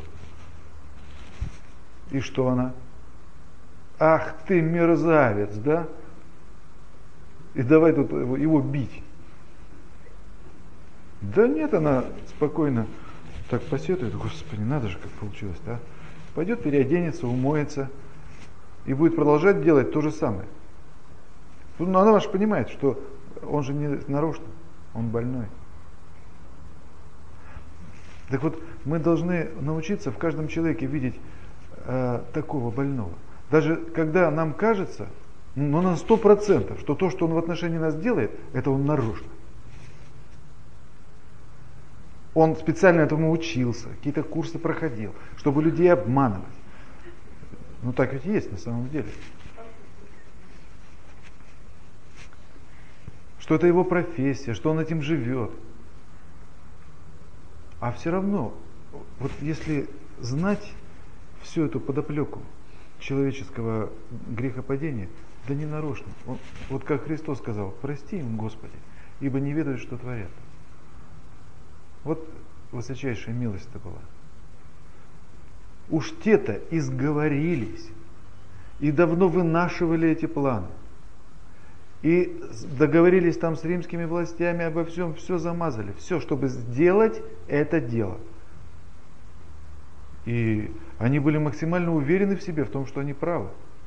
И что она? Ах ты мерзавец, да? И давай тут его, его бить. Да нет, она спокойно так посетует: Господи, надо же, как получилось, да? Пойдет переоденется, умоется и будет продолжать делать то же самое. Но она же понимает, что он же не нарочно, он больной. Так вот, мы должны научиться в каждом человеке видеть э, такого больного. Даже когда нам кажется, ну на сто процентов, что то, что он в отношении нас делает, это он нарочно. Он специально этому учился, какие-то курсы проходил, чтобы людей обманывать. Ну так ведь есть на самом деле. Что это его профессия, что он этим живет. А все равно, вот если знать всю эту подоплеку человеческого грехопадения, да не нарочно. Он, вот как Христос сказал: прости им, Господи, ибо не ведают, что творят. Вот высочайшая милость это была. Уж те-то изговорились и давно вынашивали эти планы. И договорились там с римскими властями обо всем, все замазали, все, чтобы сделать это дело. И они были максимально уверены в себе, в том, что они правы.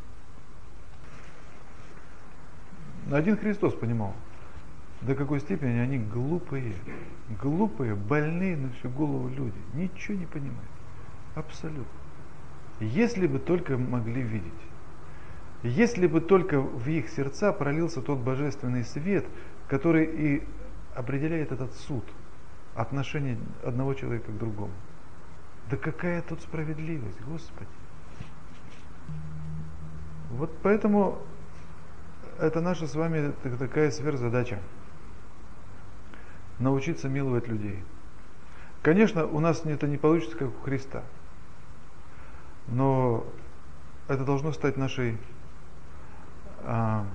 Один Христос понимал, до какой степени они глупые, глупые, больные на всю голову люди, ничего не понимают, абсолютно. Если бы только могли видеть, если бы только в их сердца пролился тот божественный свет, который и определяет этот суд, отношение одного человека к другому. Да какая тут справедливость, Господи! Вот поэтому это наша с вами такая сверхзадача. Научиться миловать людей. Конечно, у нас это не получится, как у Христа. Но это должно стать нашей, а,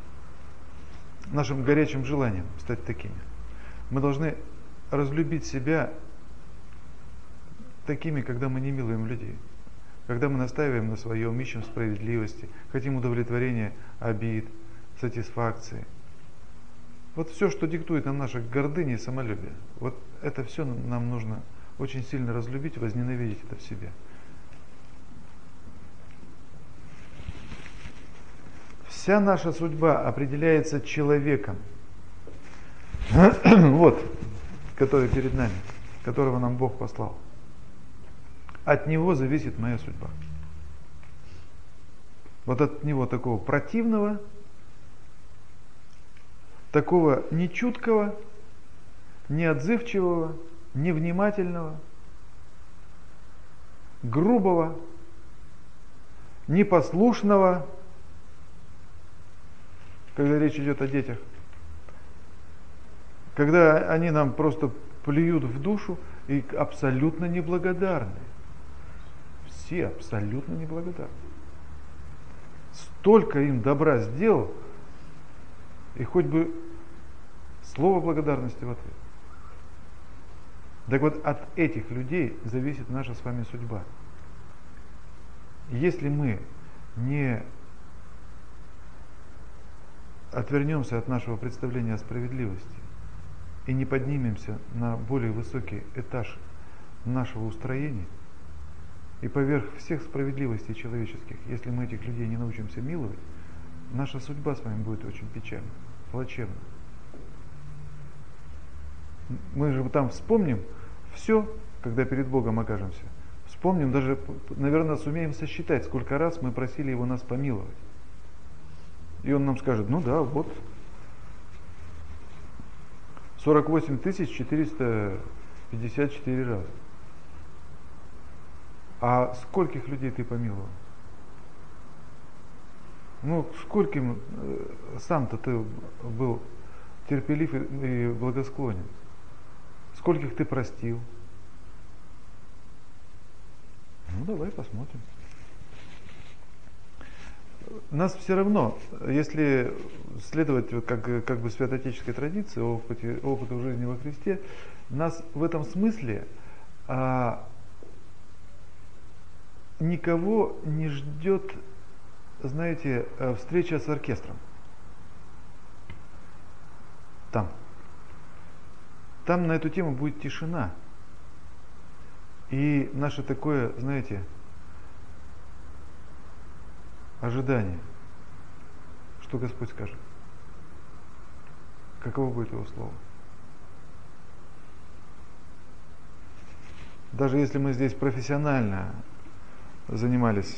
нашим горячим желанием, стать такими. Мы должны разлюбить себя такими, когда мы не милуем людей. Когда мы настаиваем на своем, ищем справедливости, хотим удовлетворения обид, сатисфакции. Вот все, что диктует нам наша гордыня и самолюбие, вот это все нам нужно очень сильно разлюбить, возненавидеть это в себе. Вся наша судьба определяется человеком, вот, который перед нами, которого нам Бог послал. От него зависит моя судьба. Вот от него такого противного, такого нечуткого, неотзывчивого, невнимательного, грубого, непослушного, когда речь идет о детях, когда они нам просто плюют в душу и абсолютно неблагодарны. Все абсолютно неблагодарны. Столько им добра сделал, и хоть бы слово благодарности в ответ. Так вот, от этих людей зависит наша с вами судьба. Если мы не отвернемся от нашего представления о справедливости и не поднимемся на более высокий этаж нашего устроения, и поверх всех справедливостей человеческих, если мы этих людей не научимся миловать, наша судьба с вами будет очень печальна, плачевна. Мы же там вспомним все, когда перед Богом окажемся. Вспомним, даже, наверное, сумеем сосчитать, сколько раз мы просили Его нас помиловать. И Он нам скажет, ну да, вот, сорок восемь тысяч четыреста пятьдесят четыре раза. А скольких людей ты помиловал? Ну, скольким сам-то ты был терпелив и благосклонен? Скольких ты простил? Ну, давай посмотрим. Нас все равно, если следовать как, как бы святоотеческой традиции, опыте, опыту жизни во Христе, нас в этом смысле а, никого не ждет, знаете, встреча с оркестром. Там. Там на эту тему будет тишина. И наше такое, знаете, ожидание, что Господь скажет. Каково будет Его Слово. Даже если мы здесь профессионально занимались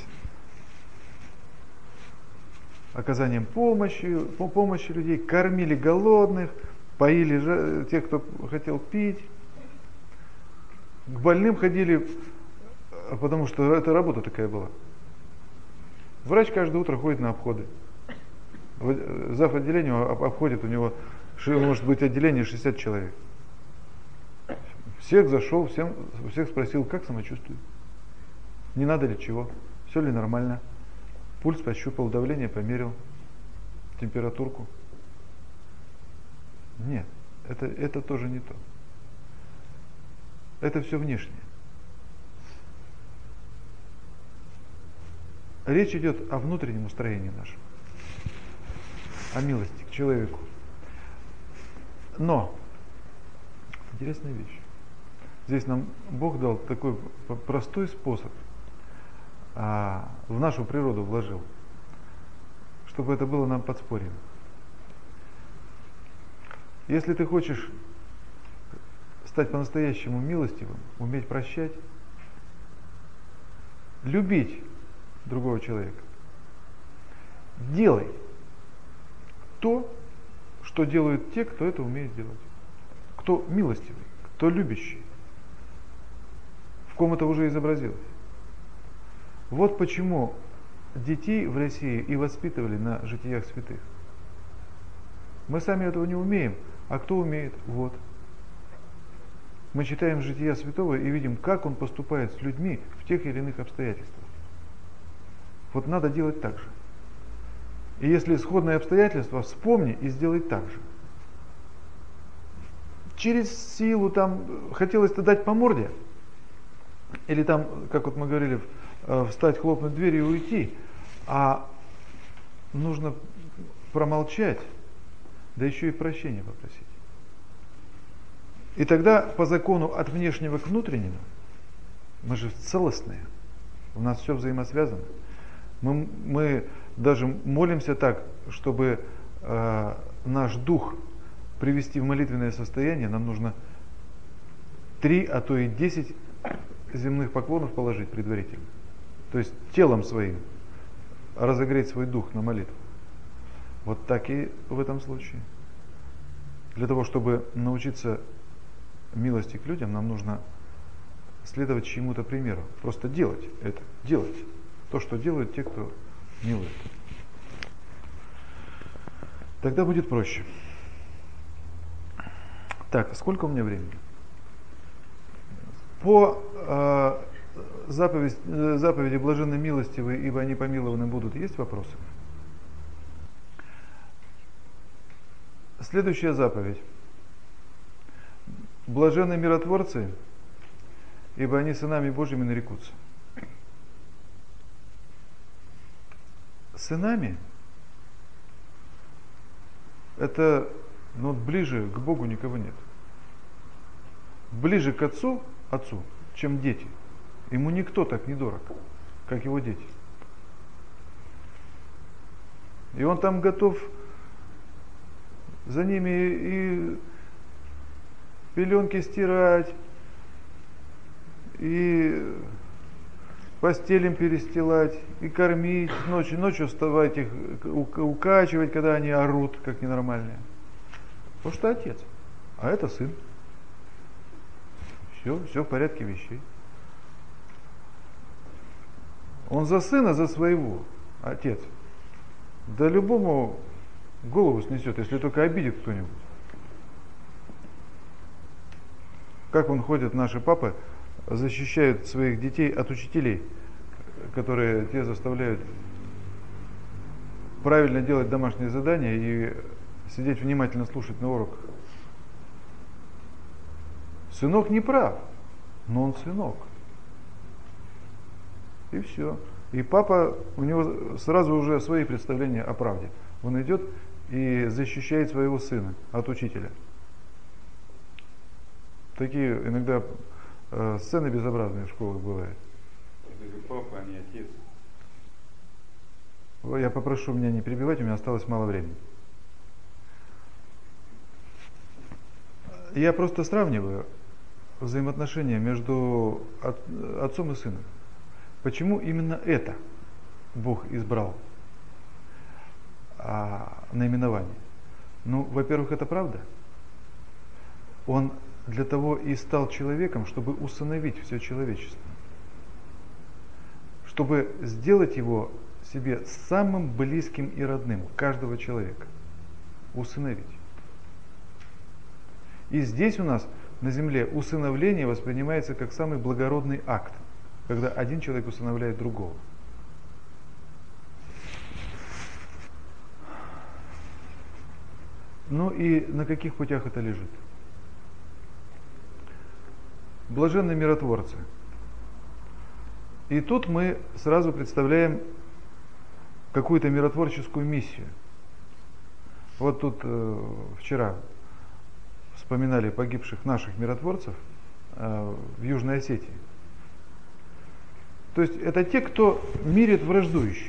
оказанием помощи, помощи людей, кормили голодных, поили тех, кто хотел пить, к больным ходили, потому что это работа такая была. Врач каждое утро ходит на обходы. Зав. Отделения обходит, у него может быть отделение шестьдесят человек. Всех зашел, всем, всех спросил, как самочувствие. Не надо ли чего, все ли нормально. Пульс пощупал, давление померил, температурку. Нет. Это, это тоже не то. Это все внешнее. Речь идет о внутреннем устроении нашем, о милости к человеку. Но, интересная вещь. Здесь нам Бог дал такой простой способ, а, в нашу природу вложил, чтобы это было нам подспорьем. Если ты хочешь стать по-настоящему милостивым, уметь прощать, любить другого человека, делай то, что делают те, кто это умеет делать. Кто милостивый, кто любящий, в ком это уже изобразилось. Вот почему детей в России и воспитывали на житиях святых. Мы сами этого не умеем, а кто умеет? Вот. Мы читаем жития святого и видим, как он поступает с людьми в тех или иных обстоятельствах. Вот надо делать так же. И если сходные обстоятельства, вспомни и сделай так же. Через силу там хотелось-то дать по морде, или там, как вот мы говорили, встать, хлопнуть дверью и уйти, а нужно промолчать, да еще и прощения попросить. И тогда по закону от внешнего к внутреннему, мы же целостные, у нас все взаимосвязано. Мы, мы даже молимся так, чтобы э, наш дух привести в молитвенное состояние, нам нужно три, а то и десять земных поклонов положить предварительно. То есть телом своим разогреть свой дух на молитву. Вот так и в этом случае. Для того, чтобы научиться милости к людям, нам нужно следовать чьему-то примеру. Просто делать это, делать то, что делают те, кто милует. Тогда будет проще. Так, сколько у меня времени? По э, заповедь, э, заповеди блаженны милостивы, ибо они помилованы будут, есть вопросы? Следующая заповедь. Блаженны миротворцы, ибо они сынами Божьими нарекутся. Сынами это, ну, ближе к Богу никого нет. Ближе к Отцу, Отцу, чем дети. Ему никто так не дорог, как его дети. И он там готов за ними и пеленки стирать, и постелям перестилать, и кормить, ночью, ночью вставать их, укачивать, когда они орут, как ненормальные. Потому что отец, а это сын. Все, все в порядке вещей. Он за сына, за своего, отец. Да любому голову снесет, если только обидит кто-нибудь. Как он ходит, наши папы защищают своих детей от учителей, которые те заставляют правильно делать домашние задания и сидеть внимательно слушать на уроках. Сынок не прав, но он сынок. И все. И папа, у него сразу уже свои представления о правде. Он идет и защищает своего сына от учителя. Такие иногда э, сцены безобразные в школах бывают. Это же папа, а не отец. Я попрошу меня не перебивать, у меня осталось мало времени. Я просто сравниваю взаимоотношения между от, отцом и сыном. Почему именно это Бог избрал а, наименование? Ну, во-первых, это правда. Он для того и стал человеком, чтобы усыновить все человечество. Чтобы сделать его себе самым близким и родным каждого человека. Усыновить. И здесь у нас на земле усыновление воспринимается как самый благородный акт, когда один человек усыновляет другого. Ну и на каких путях это лежит? Блаженные миротворцы. И тут мы сразу представляем какую-то миротворческую миссию. Вот тут э, вчера вспоминали погибших наших миротворцев э, в Южной Осетии. То есть это те, кто мирит враждующих.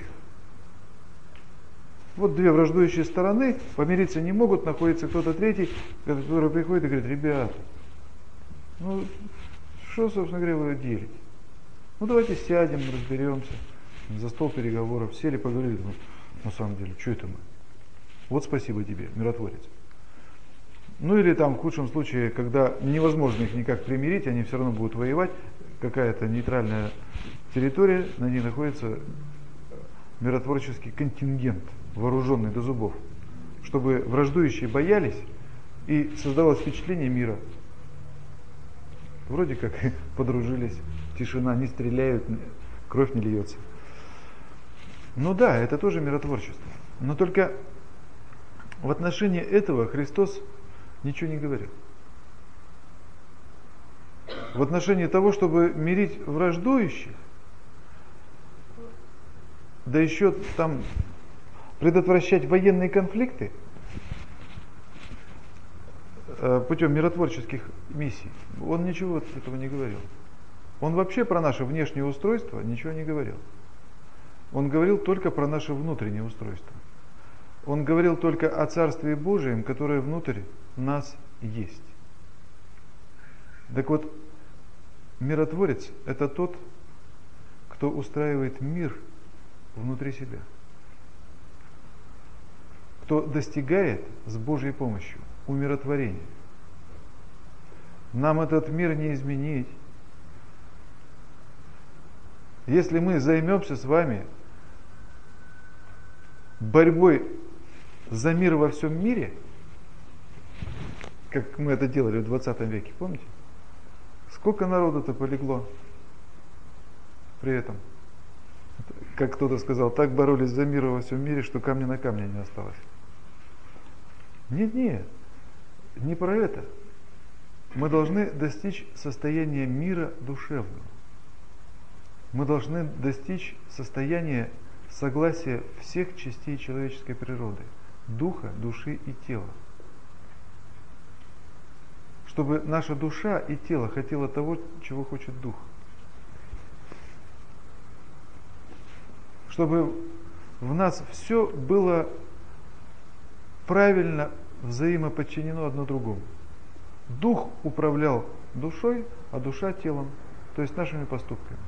Вот две враждующие стороны, помириться не могут, находится кто-то третий, который приходит и говорит: ребята, ну что, собственно говоря, вы делите? Ну давайте сядем, разберемся, за стол переговоров, сели, поговорили, ну, на самом деле, что это мы? Вот спасибо тебе, миротворец. Ну или там в худшем случае, когда невозможно их никак примирить, они все равно будут воевать, какая-то нейтральная территория, на ней находится миротворческий контингент, вооруженный до зубов, чтобы враждующие боялись и создавалось впечатление мира. Вроде как подружились, тишина, не стреляют, кровь не льется. Ну да, это тоже миротворчество. Но только в отношении этого Христос ничего не говорил. В отношении того, чтобы мирить враждующих, да еще там предотвращать военные конфликты э, путем миротворческих миссий, он ничего этого не говорил. Он вообще про наше внешнее устройство ничего не говорил. Он говорил только про наше внутреннее устройство. Он говорил только о Царстве Божьем, которое внутрь нас есть. Так вот, миротворец – это тот, кто устраивает мир внутри себя. Кто достигает с Божьей помощью умиротворения. Нам этот мир не изменить. Если мы займемся с вами борьбой за мир во всем мире, как мы это делали в двадцатом веке, помните? Сколько народу-то полегло при этом? Как кто-то сказал, так боролись за мир во всем мире, что камня на камне не осталось. Нет, нет, не про это. Мы должны достичь состояния мира душевного. Мы должны достичь состояния согласия всех частей человеческой природы, духа, души и тела. Чтобы наша душа и тело хотело того, чего хочет дух. Чтобы в нас все было правильно взаимоподчинено одно другому. Дух управлял душой, а душа телом, то есть нашими поступками.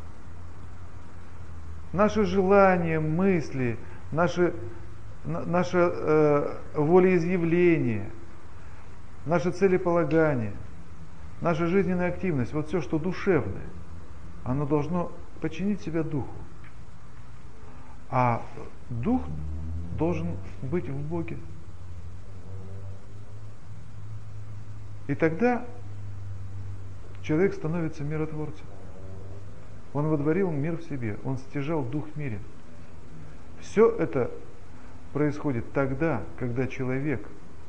Наши желания, мысли, наши, наше э, волеизъявление, наше целеполагание, наша жизненная активность, вот все, что душевное, оно должно подчинить себя духу. А дух должен быть в Боге. И тогда человек становится миротворцем. Он водворил мир в себе, он стяжал дух мирен. Все это происходит тогда, когда человек,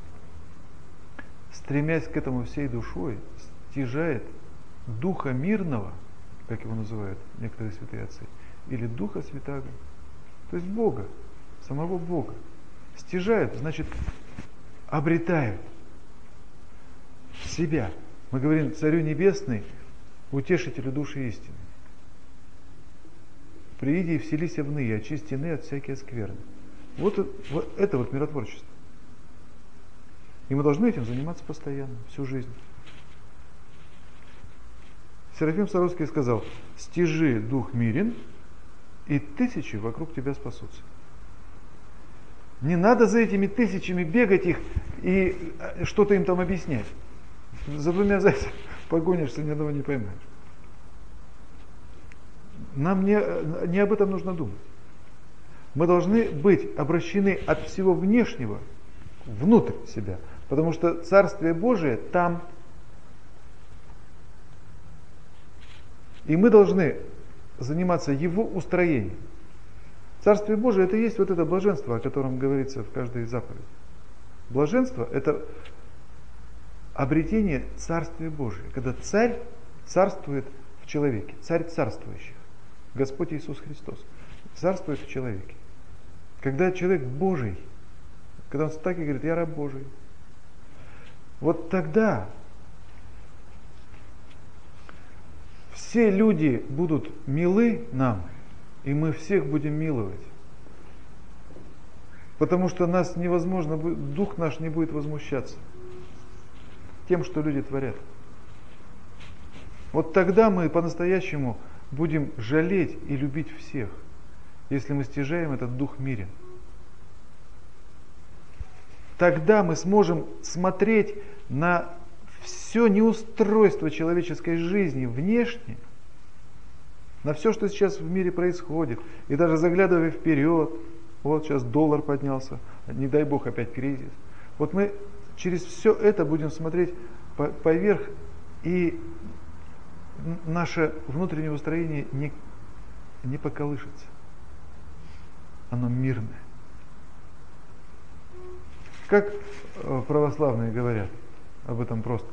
стремясь к этому всей душой, стяжает духа мирного, как его называют некоторые святые отцы, или духа святаго, то есть Бога, самого Бога. Стяжают, значит, обретают себя. Мы говорим Царю Небесный, утешителю души истины. Прииди и вселися в ные, очисти ны от всякой скверны. Вот, вот это вот миротворчество. И мы должны этим заниматься постоянно, всю жизнь. Серафим Саровский сказал: стяжи дух мирен, и тысячи вокруг тебя спасутся. Не надо за этими тысячами бегать их и что-то им там объяснять. За двумя зайцами погонишься, ни одного не поймаешь. Нам не, не об этом нужно думать. Мы должны быть обращены от всего внешнего внутрь себя, потому что Царствие Божие там. И мы должны заниматься его устроением. Царствие Божие — это и есть вот это блаженство, о котором говорится в каждой заповеди. Блаженство – это обретение Царствия Божия, когда царь царствует в человеке, царь царствующих, Господь Иисус Христос, царствует в человеке. Когда человек Божий, когда он так и говорит, я раб Божий, вот тогда все люди будут милы нам, и мы всех будем миловать. Потому что нас невозможно, дух наш не будет возмущаться тем, что люди творят. Вот тогда мы по-настоящему будем жалеть и любить всех, если мы стяжаем этот дух мирен. Тогда мы сможем смотреть на все неустройство человеческой жизни внешне, на все, что сейчас в мире происходит, и даже заглядывая вперед, вот сейчас доллар поднялся, не дай бог опять кризис. Вот мы через все это будем смотреть поверх, и наше внутреннее устроение не, не поколышется. Оно мирное. Как православные говорят об этом просто.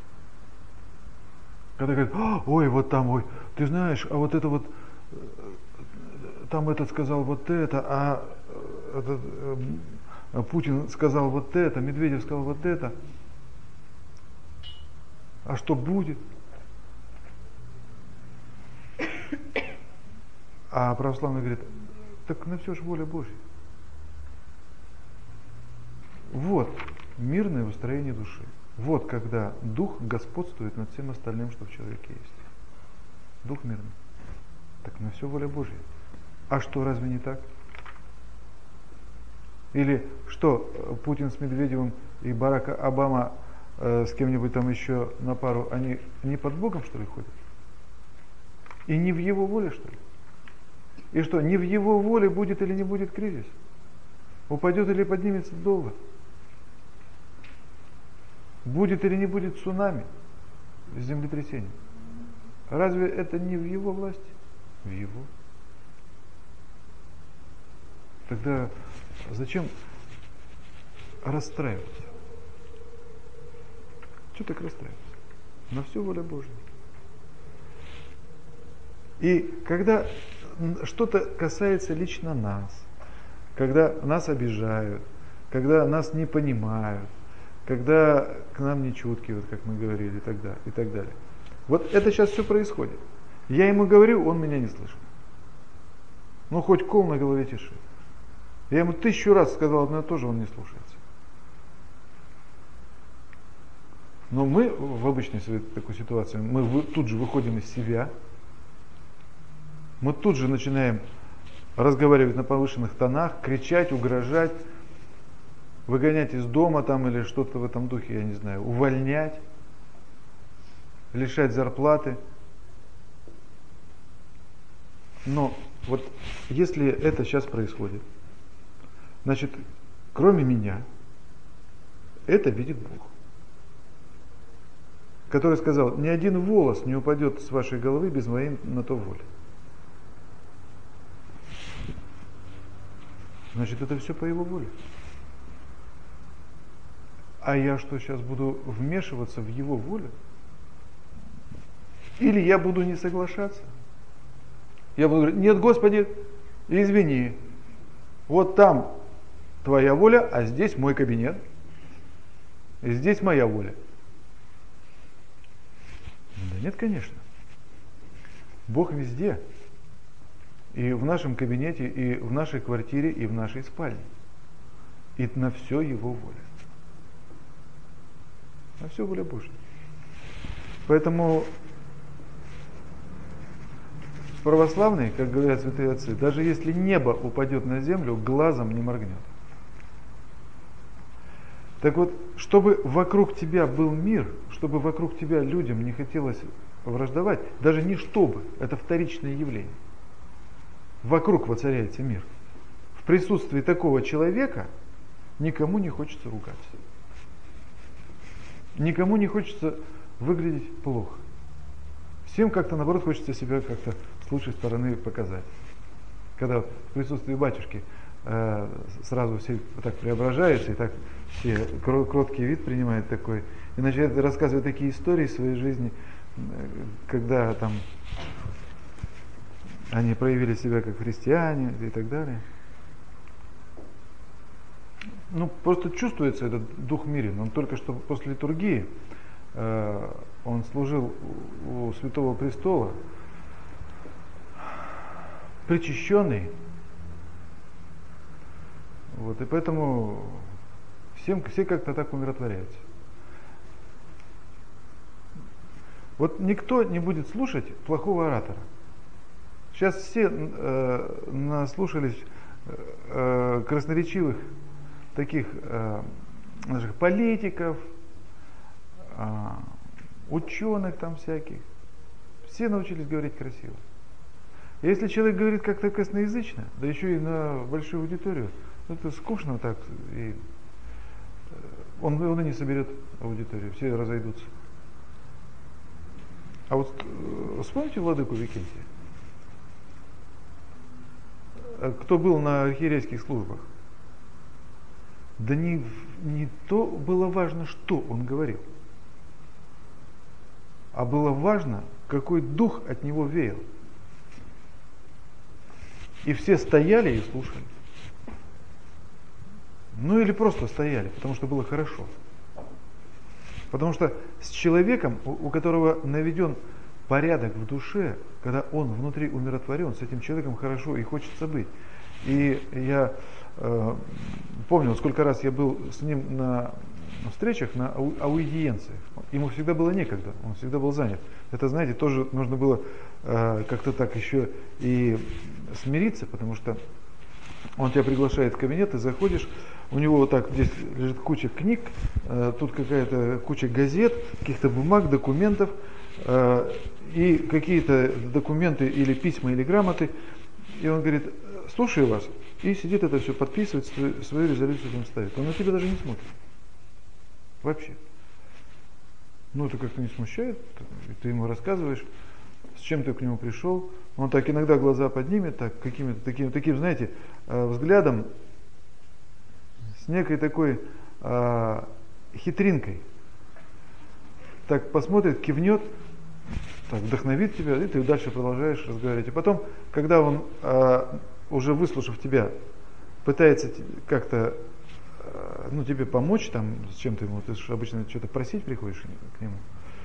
Когда говорят, ой, вот там, ой, ты знаешь, а вот это вот, там этот сказал вот это, а этот, а Путин сказал вот это, Медведев сказал вот это. А что будет? А православный говорит, так на все же воля Божья. Вот мирное устроение души. Вот когда дух господствует над всем остальным, что в человеке есть. Дух мирный. Так на все воля Божья. А что, разве не так? Или что, Путин с Медведевым и Барак Обама э, с кем-нибудь там еще на пару, они не под Богом, что ли, ходят? И не в его воле, что ли? И что, не в его воле будет или не будет кризис? Упадет или поднимется доллар? Будет или не будет цунами, землетрясение? Разве это не в его власти? В его. Тогда зачем расстраиваться? Чего так расстраиваться? На все воля Божья. И когда что-то касается лично нас, когда нас обижают, когда нас не понимают, когда к нам не чутки, вот как мы говорили, и так далее, и так далее. Вот это сейчас все происходит. Я ему говорю, он меня не слышит. Ну, хоть кол на голове тиши. Я ему тысячу раз сказал одно и то же, он не слушается. Но мы в обычной такой ситуации, мы тут же выходим из себя, мы тут же начинаем разговаривать на повышенных тонах, кричать, угрожать, выгонять из дома там или что-то в этом духе, я не знаю, увольнять, лишать зарплаты. Но вот если это сейчас происходит, значит, кроме меня, это видит Бог, который сказал, ни один волос не упадет с вашей головы без моей на то воли. Значит, это все по его воле. А я что, сейчас буду вмешиваться в его волю? Или я буду не соглашаться? Я буду говорить, нет, Господи, извини, вот там твоя воля, а здесь мой кабинет, и здесь моя воля. Да нет, конечно. Бог везде. И в нашем кабинете, и в нашей квартире, и в нашей спальне. И на все его воля. На все воля Божья. Поэтому православные, как говорят святые отцы, даже если небо упадет на землю, глазом не моргнет. Так вот, чтобы вокруг тебя был мир, чтобы вокруг тебя людям не хотелось враждовать, даже не чтобы, это вторичное явление. Вокруг воцаряется мир. В присутствии такого человека никому не хочется ругаться. Никому не хочется выглядеть плохо. Всем как-то, наоборот, хочется себя как-то с лучшей стороны показать. Когда в присутствии батюшки э, сразу все так преображаются, и так все кроткий вид принимают такой, и начинают рассказывать такие истории своей жизни, когда там они проявили себя как христиане и так далее. Ну, просто чувствуется этот дух мирен. Он только что после литургии, э, он служил у Святого Престола, причащенный. Вот, и поэтому всем, все как-то так умиротворяются. Вот никто не будет слушать плохого оратора. Сейчас все э, наслушались э, красноречивых таких э, наших политиков, э, ученых там всяких. Все научились говорить красиво. Если человек говорит как-то косноязычно, да еще и на большую аудиторию, это скучно так, и он, он и не соберет аудиторию, все разойдутся. А вот вспомните владыку Викентия. Кто был на архиерейских службах? Да не, не то было важно, что он говорил, а было важно, какой дух от него веял. И все стояли и слушали. Ну или просто стояли, потому что было хорошо. Потому что с человеком, у которого наведен порядок в душе, когда он внутри умиротворен, с этим человеком хорошо и хочется быть. И я э, помню, сколько раз я был с ним на встречах, на ау- аудиенциях. Ему всегда было некогда, он всегда был занят. Это, знаете, тоже нужно было э, как-то так еще и смириться, потому что он тебя приглашает в кабинет, ты заходишь, у него вот так здесь лежит куча книг, э, тут какая-то куча газет, каких-то бумаг, документов, э, и какие-то документы или письма, или грамоты. И он говорит: слушаю вас, и сидит это все, подписывает, свою, свою резолюцию там ставит. Он на тебя даже не смотрит. Вообще. Ну, это как-то не смущает, ты ему рассказываешь, с чем ты к нему пришел. Он так иногда глаза поднимет, так, какими-то таким, таким, знаете, взглядом, с некой такой э, хитринкой. Так посмотрит, кивнет, так вдохновит тебя, и ты дальше продолжаешь разговаривать. И потом, когда он, э, уже выслушав тебя, пытается как-то э, ну, тебе помочь, там, с чем-то ему, ты же обычно что-то просить приходишь к нему.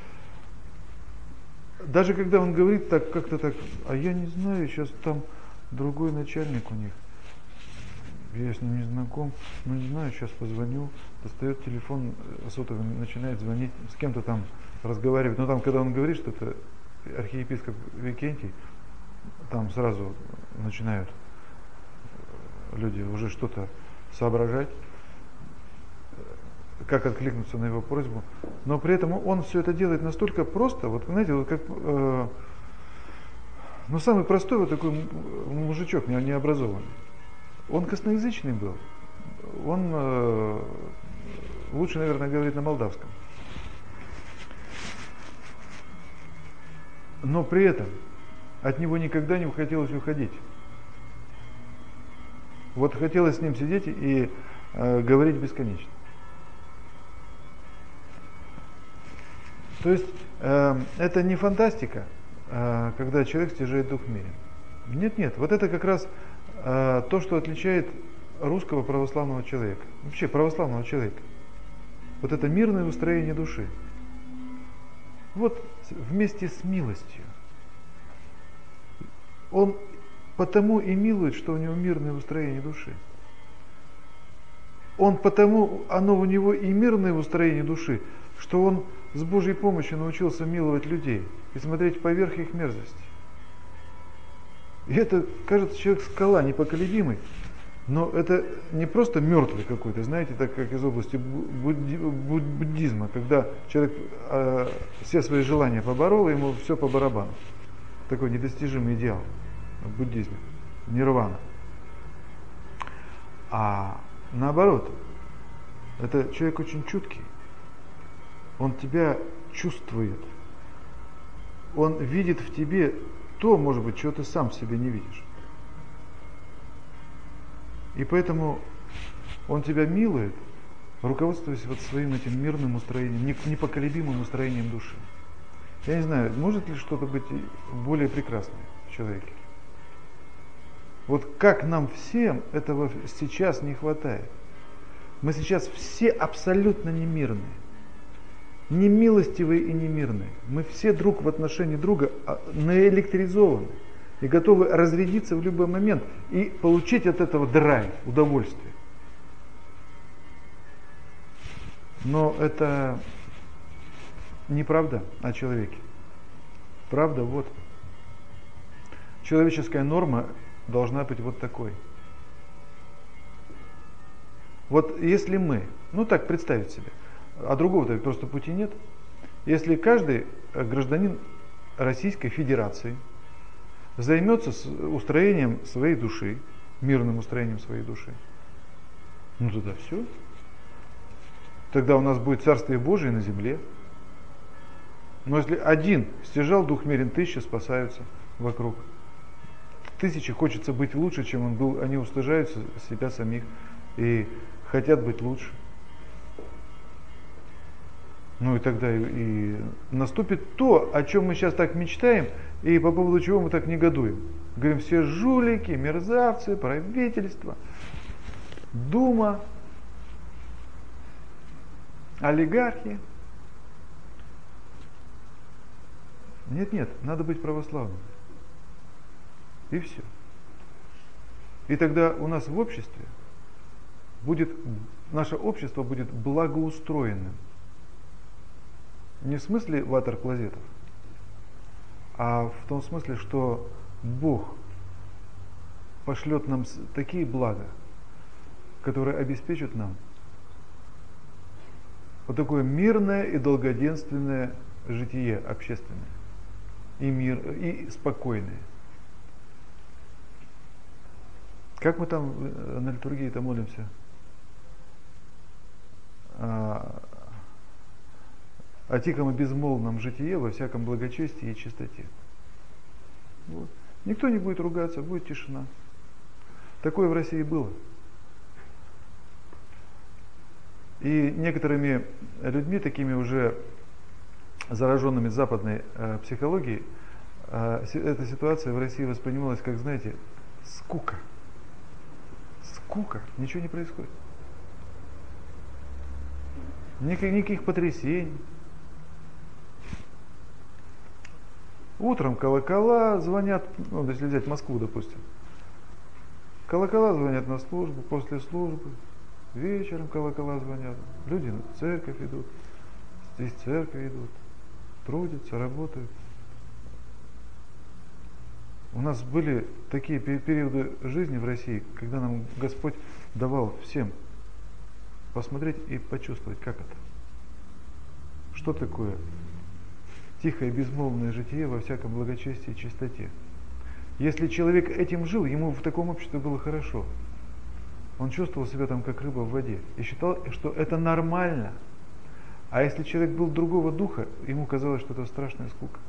Даже когда он говорит так, как-то так: а я не знаю, сейчас там другой начальник у них, я с ним не знаком, ну не знаю, сейчас позвоню, достает телефон сотовый, начинает звонить, с кем-то там разговаривать. Но там, когда он говорит, что это архиепископ Викентий, там сразу начинают люди уже что-то соображать, как откликнуться на его просьбу. Но при этом он все это делает настолько просто, вот знаете, вот как, э, ну самый простой вот такой мужичок, не, необразованный. Он косноязычный был. Он э, лучше, наверное, говорит на молдавском. Но при этом от него никогда не хотелось уходить. Вот хотелось с ним сидеть и э, говорить бесконечно. То есть э, это не фантастика, э, когда человек стяжает дух мирен. Нет, нет, вот это как раз э, то, что отличает русского православного человека, вообще православного человека. Вот это мирное устроение души. Вот вместе с милостью. Он потому и милует, что у него мирное устроение души. Он потому, оно у него и мирное устроение души, что он с Божьей помощью научился миловать людей и смотреть поверх их мерзости. И это, кажется, человек скала непоколебимый, но это не просто мертвый какой-то, знаете, так как из области будди, буддизма, когда человек э, все свои желания поборол, и ему все по барабану. Такой недостижимый идеал в буддизме, нирвана. А наоборот, это человек очень чуткий. Он тебя чувствует. Он видит в тебе то, может быть, чего ты сам в себе не видишь. И поэтому Он тебя милует, руководствуясь вот своим этим мирным устроением, непоколебимым устроением души. Я не знаю, может ли что-то быть более прекрасное в человеке? Вот как нам всем этого сейчас не хватает. Мы сейчас все абсолютно немирные. Не милостивые и не мирные. Мы все друг в отношении друга наэлектризованы и готовы разрядиться в любой момент и получить от этого драйв, удовольствие. Но это неправда о человеке. Правда вот. Человеческая норма должна быть вот такой. Вот если мы, ну так представить себе, а другого-то просто пути нет. Если каждый гражданин Российской Федерации займется устроением своей души, мирным устроением своей души, ну тогда все. Тогда у нас будет Царствие Божие на земле. Но если один стяжал дух мирен, тысячи спасаются вокруг. Тысячи хочется быть лучше, чем он был. Они устыжаются себя самих и хотят быть лучше. Ну и тогда и, и наступит то, о чем мы сейчас так мечтаем, и по поводу чего мы так негодуем. Говорим, все жулики, мерзавцы, правительство, Дума, олигархи. Нет, нет, надо быть православным. И все. И тогда у нас в обществе будет, наше общество будет благоустроенным. Не в смысле ватер-клозетов, а в том смысле, что Бог пошлет нам такие блага, которые обеспечат нам вот такое мирное и долгоденственное житие общественное. И мир, и спокойное. Как мы там на литургии-то молимся? О тихом и безмолвном житие во всяком благочестии и чистоте. Вот. Никто не будет ругаться, будет тишина. Такое в России было. И некоторыми людьми, такими уже зараженными западной э, психологией, э, эта ситуация в России воспринималась как, знаете, скука. Скука, ничего не происходит. Никаких, никаких потрясений. Утром колокола звонят, ну, если взять Москву, допустим. Колокола звонят на службу, после службы, вечером колокола звонят. Люди в церковь идут, здесь в церковь идут, трудятся, работают. У нас были такие периоды жизни в России, когда нам Господь давал всем посмотреть и почувствовать, как это. Что такое тихое безмолвное житие во всяком благочестии и чистоте. Если человек этим жил, ему в таком обществе было хорошо. Он чувствовал себя там как рыба в воде и считал, что это нормально. А если человек был другого духа, ему казалось, что это страшная скука.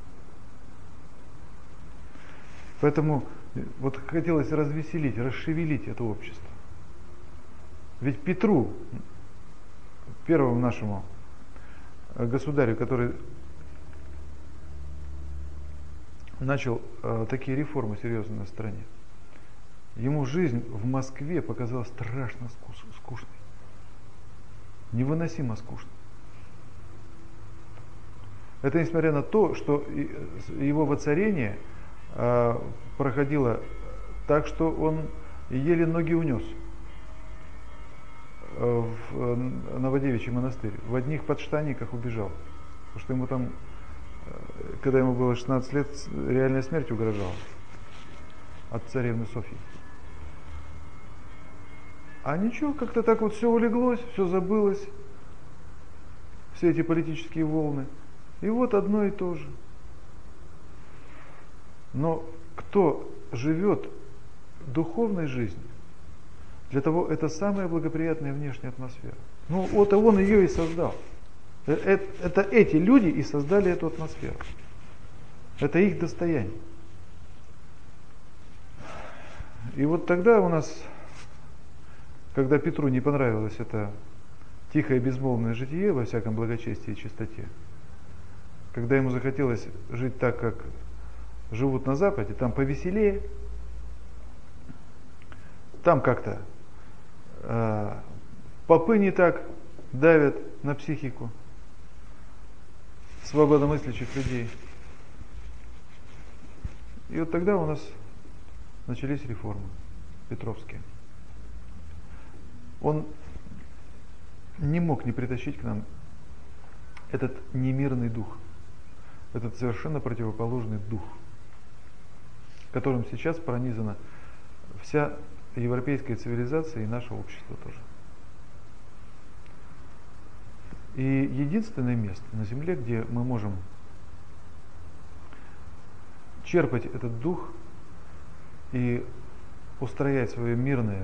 Поэтому вот хотелось развеселить, расшевелить это общество. Ведь Петру, первому нашему государю, который начал э, такие реформы серьезные на стране, ему жизнь в Москве показалась страшно скучной. Невыносимо скучной. Это несмотря на то, что его воцарение э, проходило так, что он еле ноги унес э, в Новодевичий монастырь. В одних подштанниках убежал. Потому что ему там, когда ему было шестнадцать лет, реальная смерть угрожала от царевны Софьи. А ничего, как-то так вот все улеглось, все забылось, все эти политические волны. И вот одно и то же. Но кто живет духовной жизнью, для того это самая благоприятная внешняя атмосфера. Ну вот он ее и создал. Это, это эти люди и создали эту атмосферу. Это их достояние. И вот тогда у нас когда Петру не понравилось это тихое безмолвное житие во всяком благочестии и чистоте, когда ему захотелось жить так, как живут на Западе, там повеселее, там как-то э, попы не так давят на психику свободомыслящих людей. И вот тогда у нас начались реформы петровские. Он не мог не притащить к нам этот немирный дух, этот совершенно противоположный дух, которым сейчас пронизана вся европейская цивилизация и наше общество тоже. И единственное место на Земле, где мы можем черпать этот дух и устроять свое мирное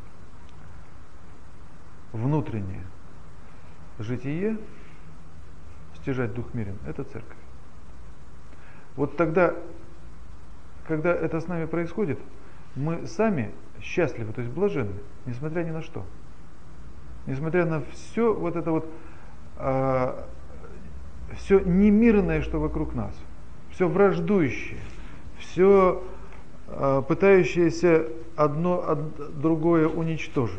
внутреннее житие, стяжать дух мирен, это церковь. Вот тогда, когда это с нами происходит, мы сами счастливы, то есть блаженны, несмотря ни на что. Несмотря на все вот это вот, а, все немирное, что вокруг нас, все враждующее, все а, пытающееся одно от другое уничтожить.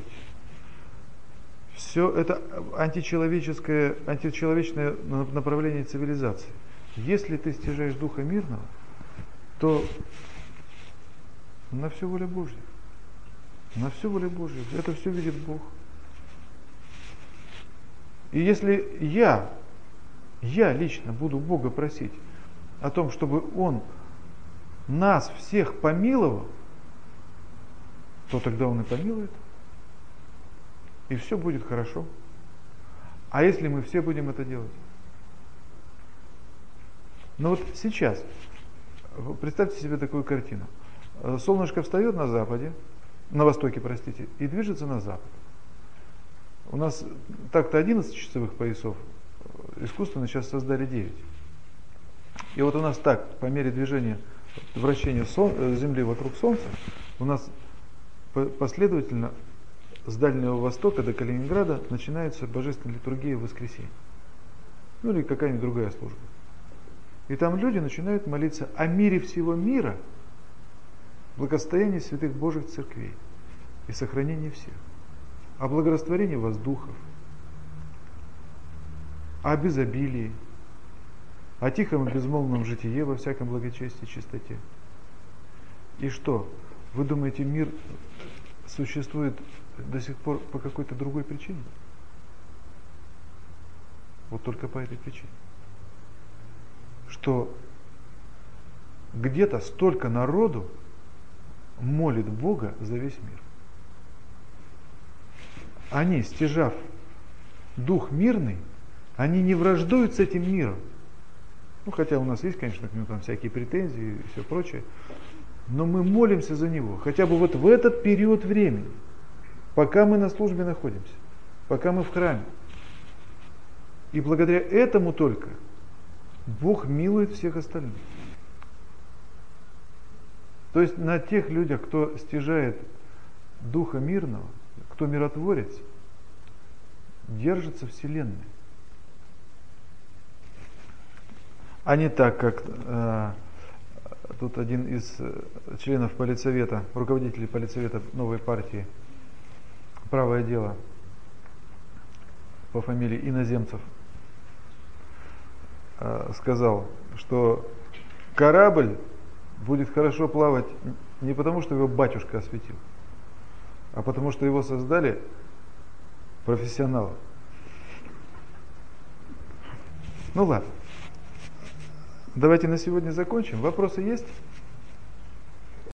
Все это античеловеческое, античеловечное направление цивилизации. Если ты стяжаешь духа мирного, то на все воля Божья. На все воля Божья. Это все видит Бог. И если я, я лично буду Бога просить о том, чтобы Он нас всех помиловал, то тогда Он и помилует. И все будет хорошо. А если мы все будем это делать? Но вот сейчас, представьте себе такую картину. Солнышко встает на западе, на востоке, простите, и движется на запад. У нас так-то одиннадцать часовых поясов, искусственно сейчас создали девять. И вот у нас так, по мере движения, вращения Земли вокруг Солнца, у нас последовательно с Дальнего Востока до Калининграда начинается божественная литургия в воскресенье. Ну или какая-нибудь другая служба. И там люди начинают молиться о мире всего мира, благосостоянии святых Божьих церквей и сохранении всех, о благорастворении воздухов, о безобилии, о тихом и безмолвном житие во всяком благочестии и чистоте. И что? Вы думаете, мир существует до сих пор по какой-то другой причине? Вот только по этой причине. Что где-то столько народу молит Бога за весь мир. Они, стяжав дух мирный, они не враждуют с этим миром. Ну, хотя у нас есть, конечно, к нему там всякие претензии и все прочее. Но мы молимся за него. Хотя бы вот в этот период времени, пока мы на службе находимся, пока мы в храме. И благодаря этому только Бог милует всех остальных. То есть на тех людях, кто стяжает духа мирного, кто миротворец, держится Вселенная. А не так, как э, тут один из членов политсовета, руководителей политсовета новой партии «Правое дело» по фамилии Иноземцев э, сказал, что корабль будет хорошо плавать не потому, что его батюшка осветил, а потому, что его создали профессионалы. Ну ладно. Давайте на сегодня закончим. Вопросы есть?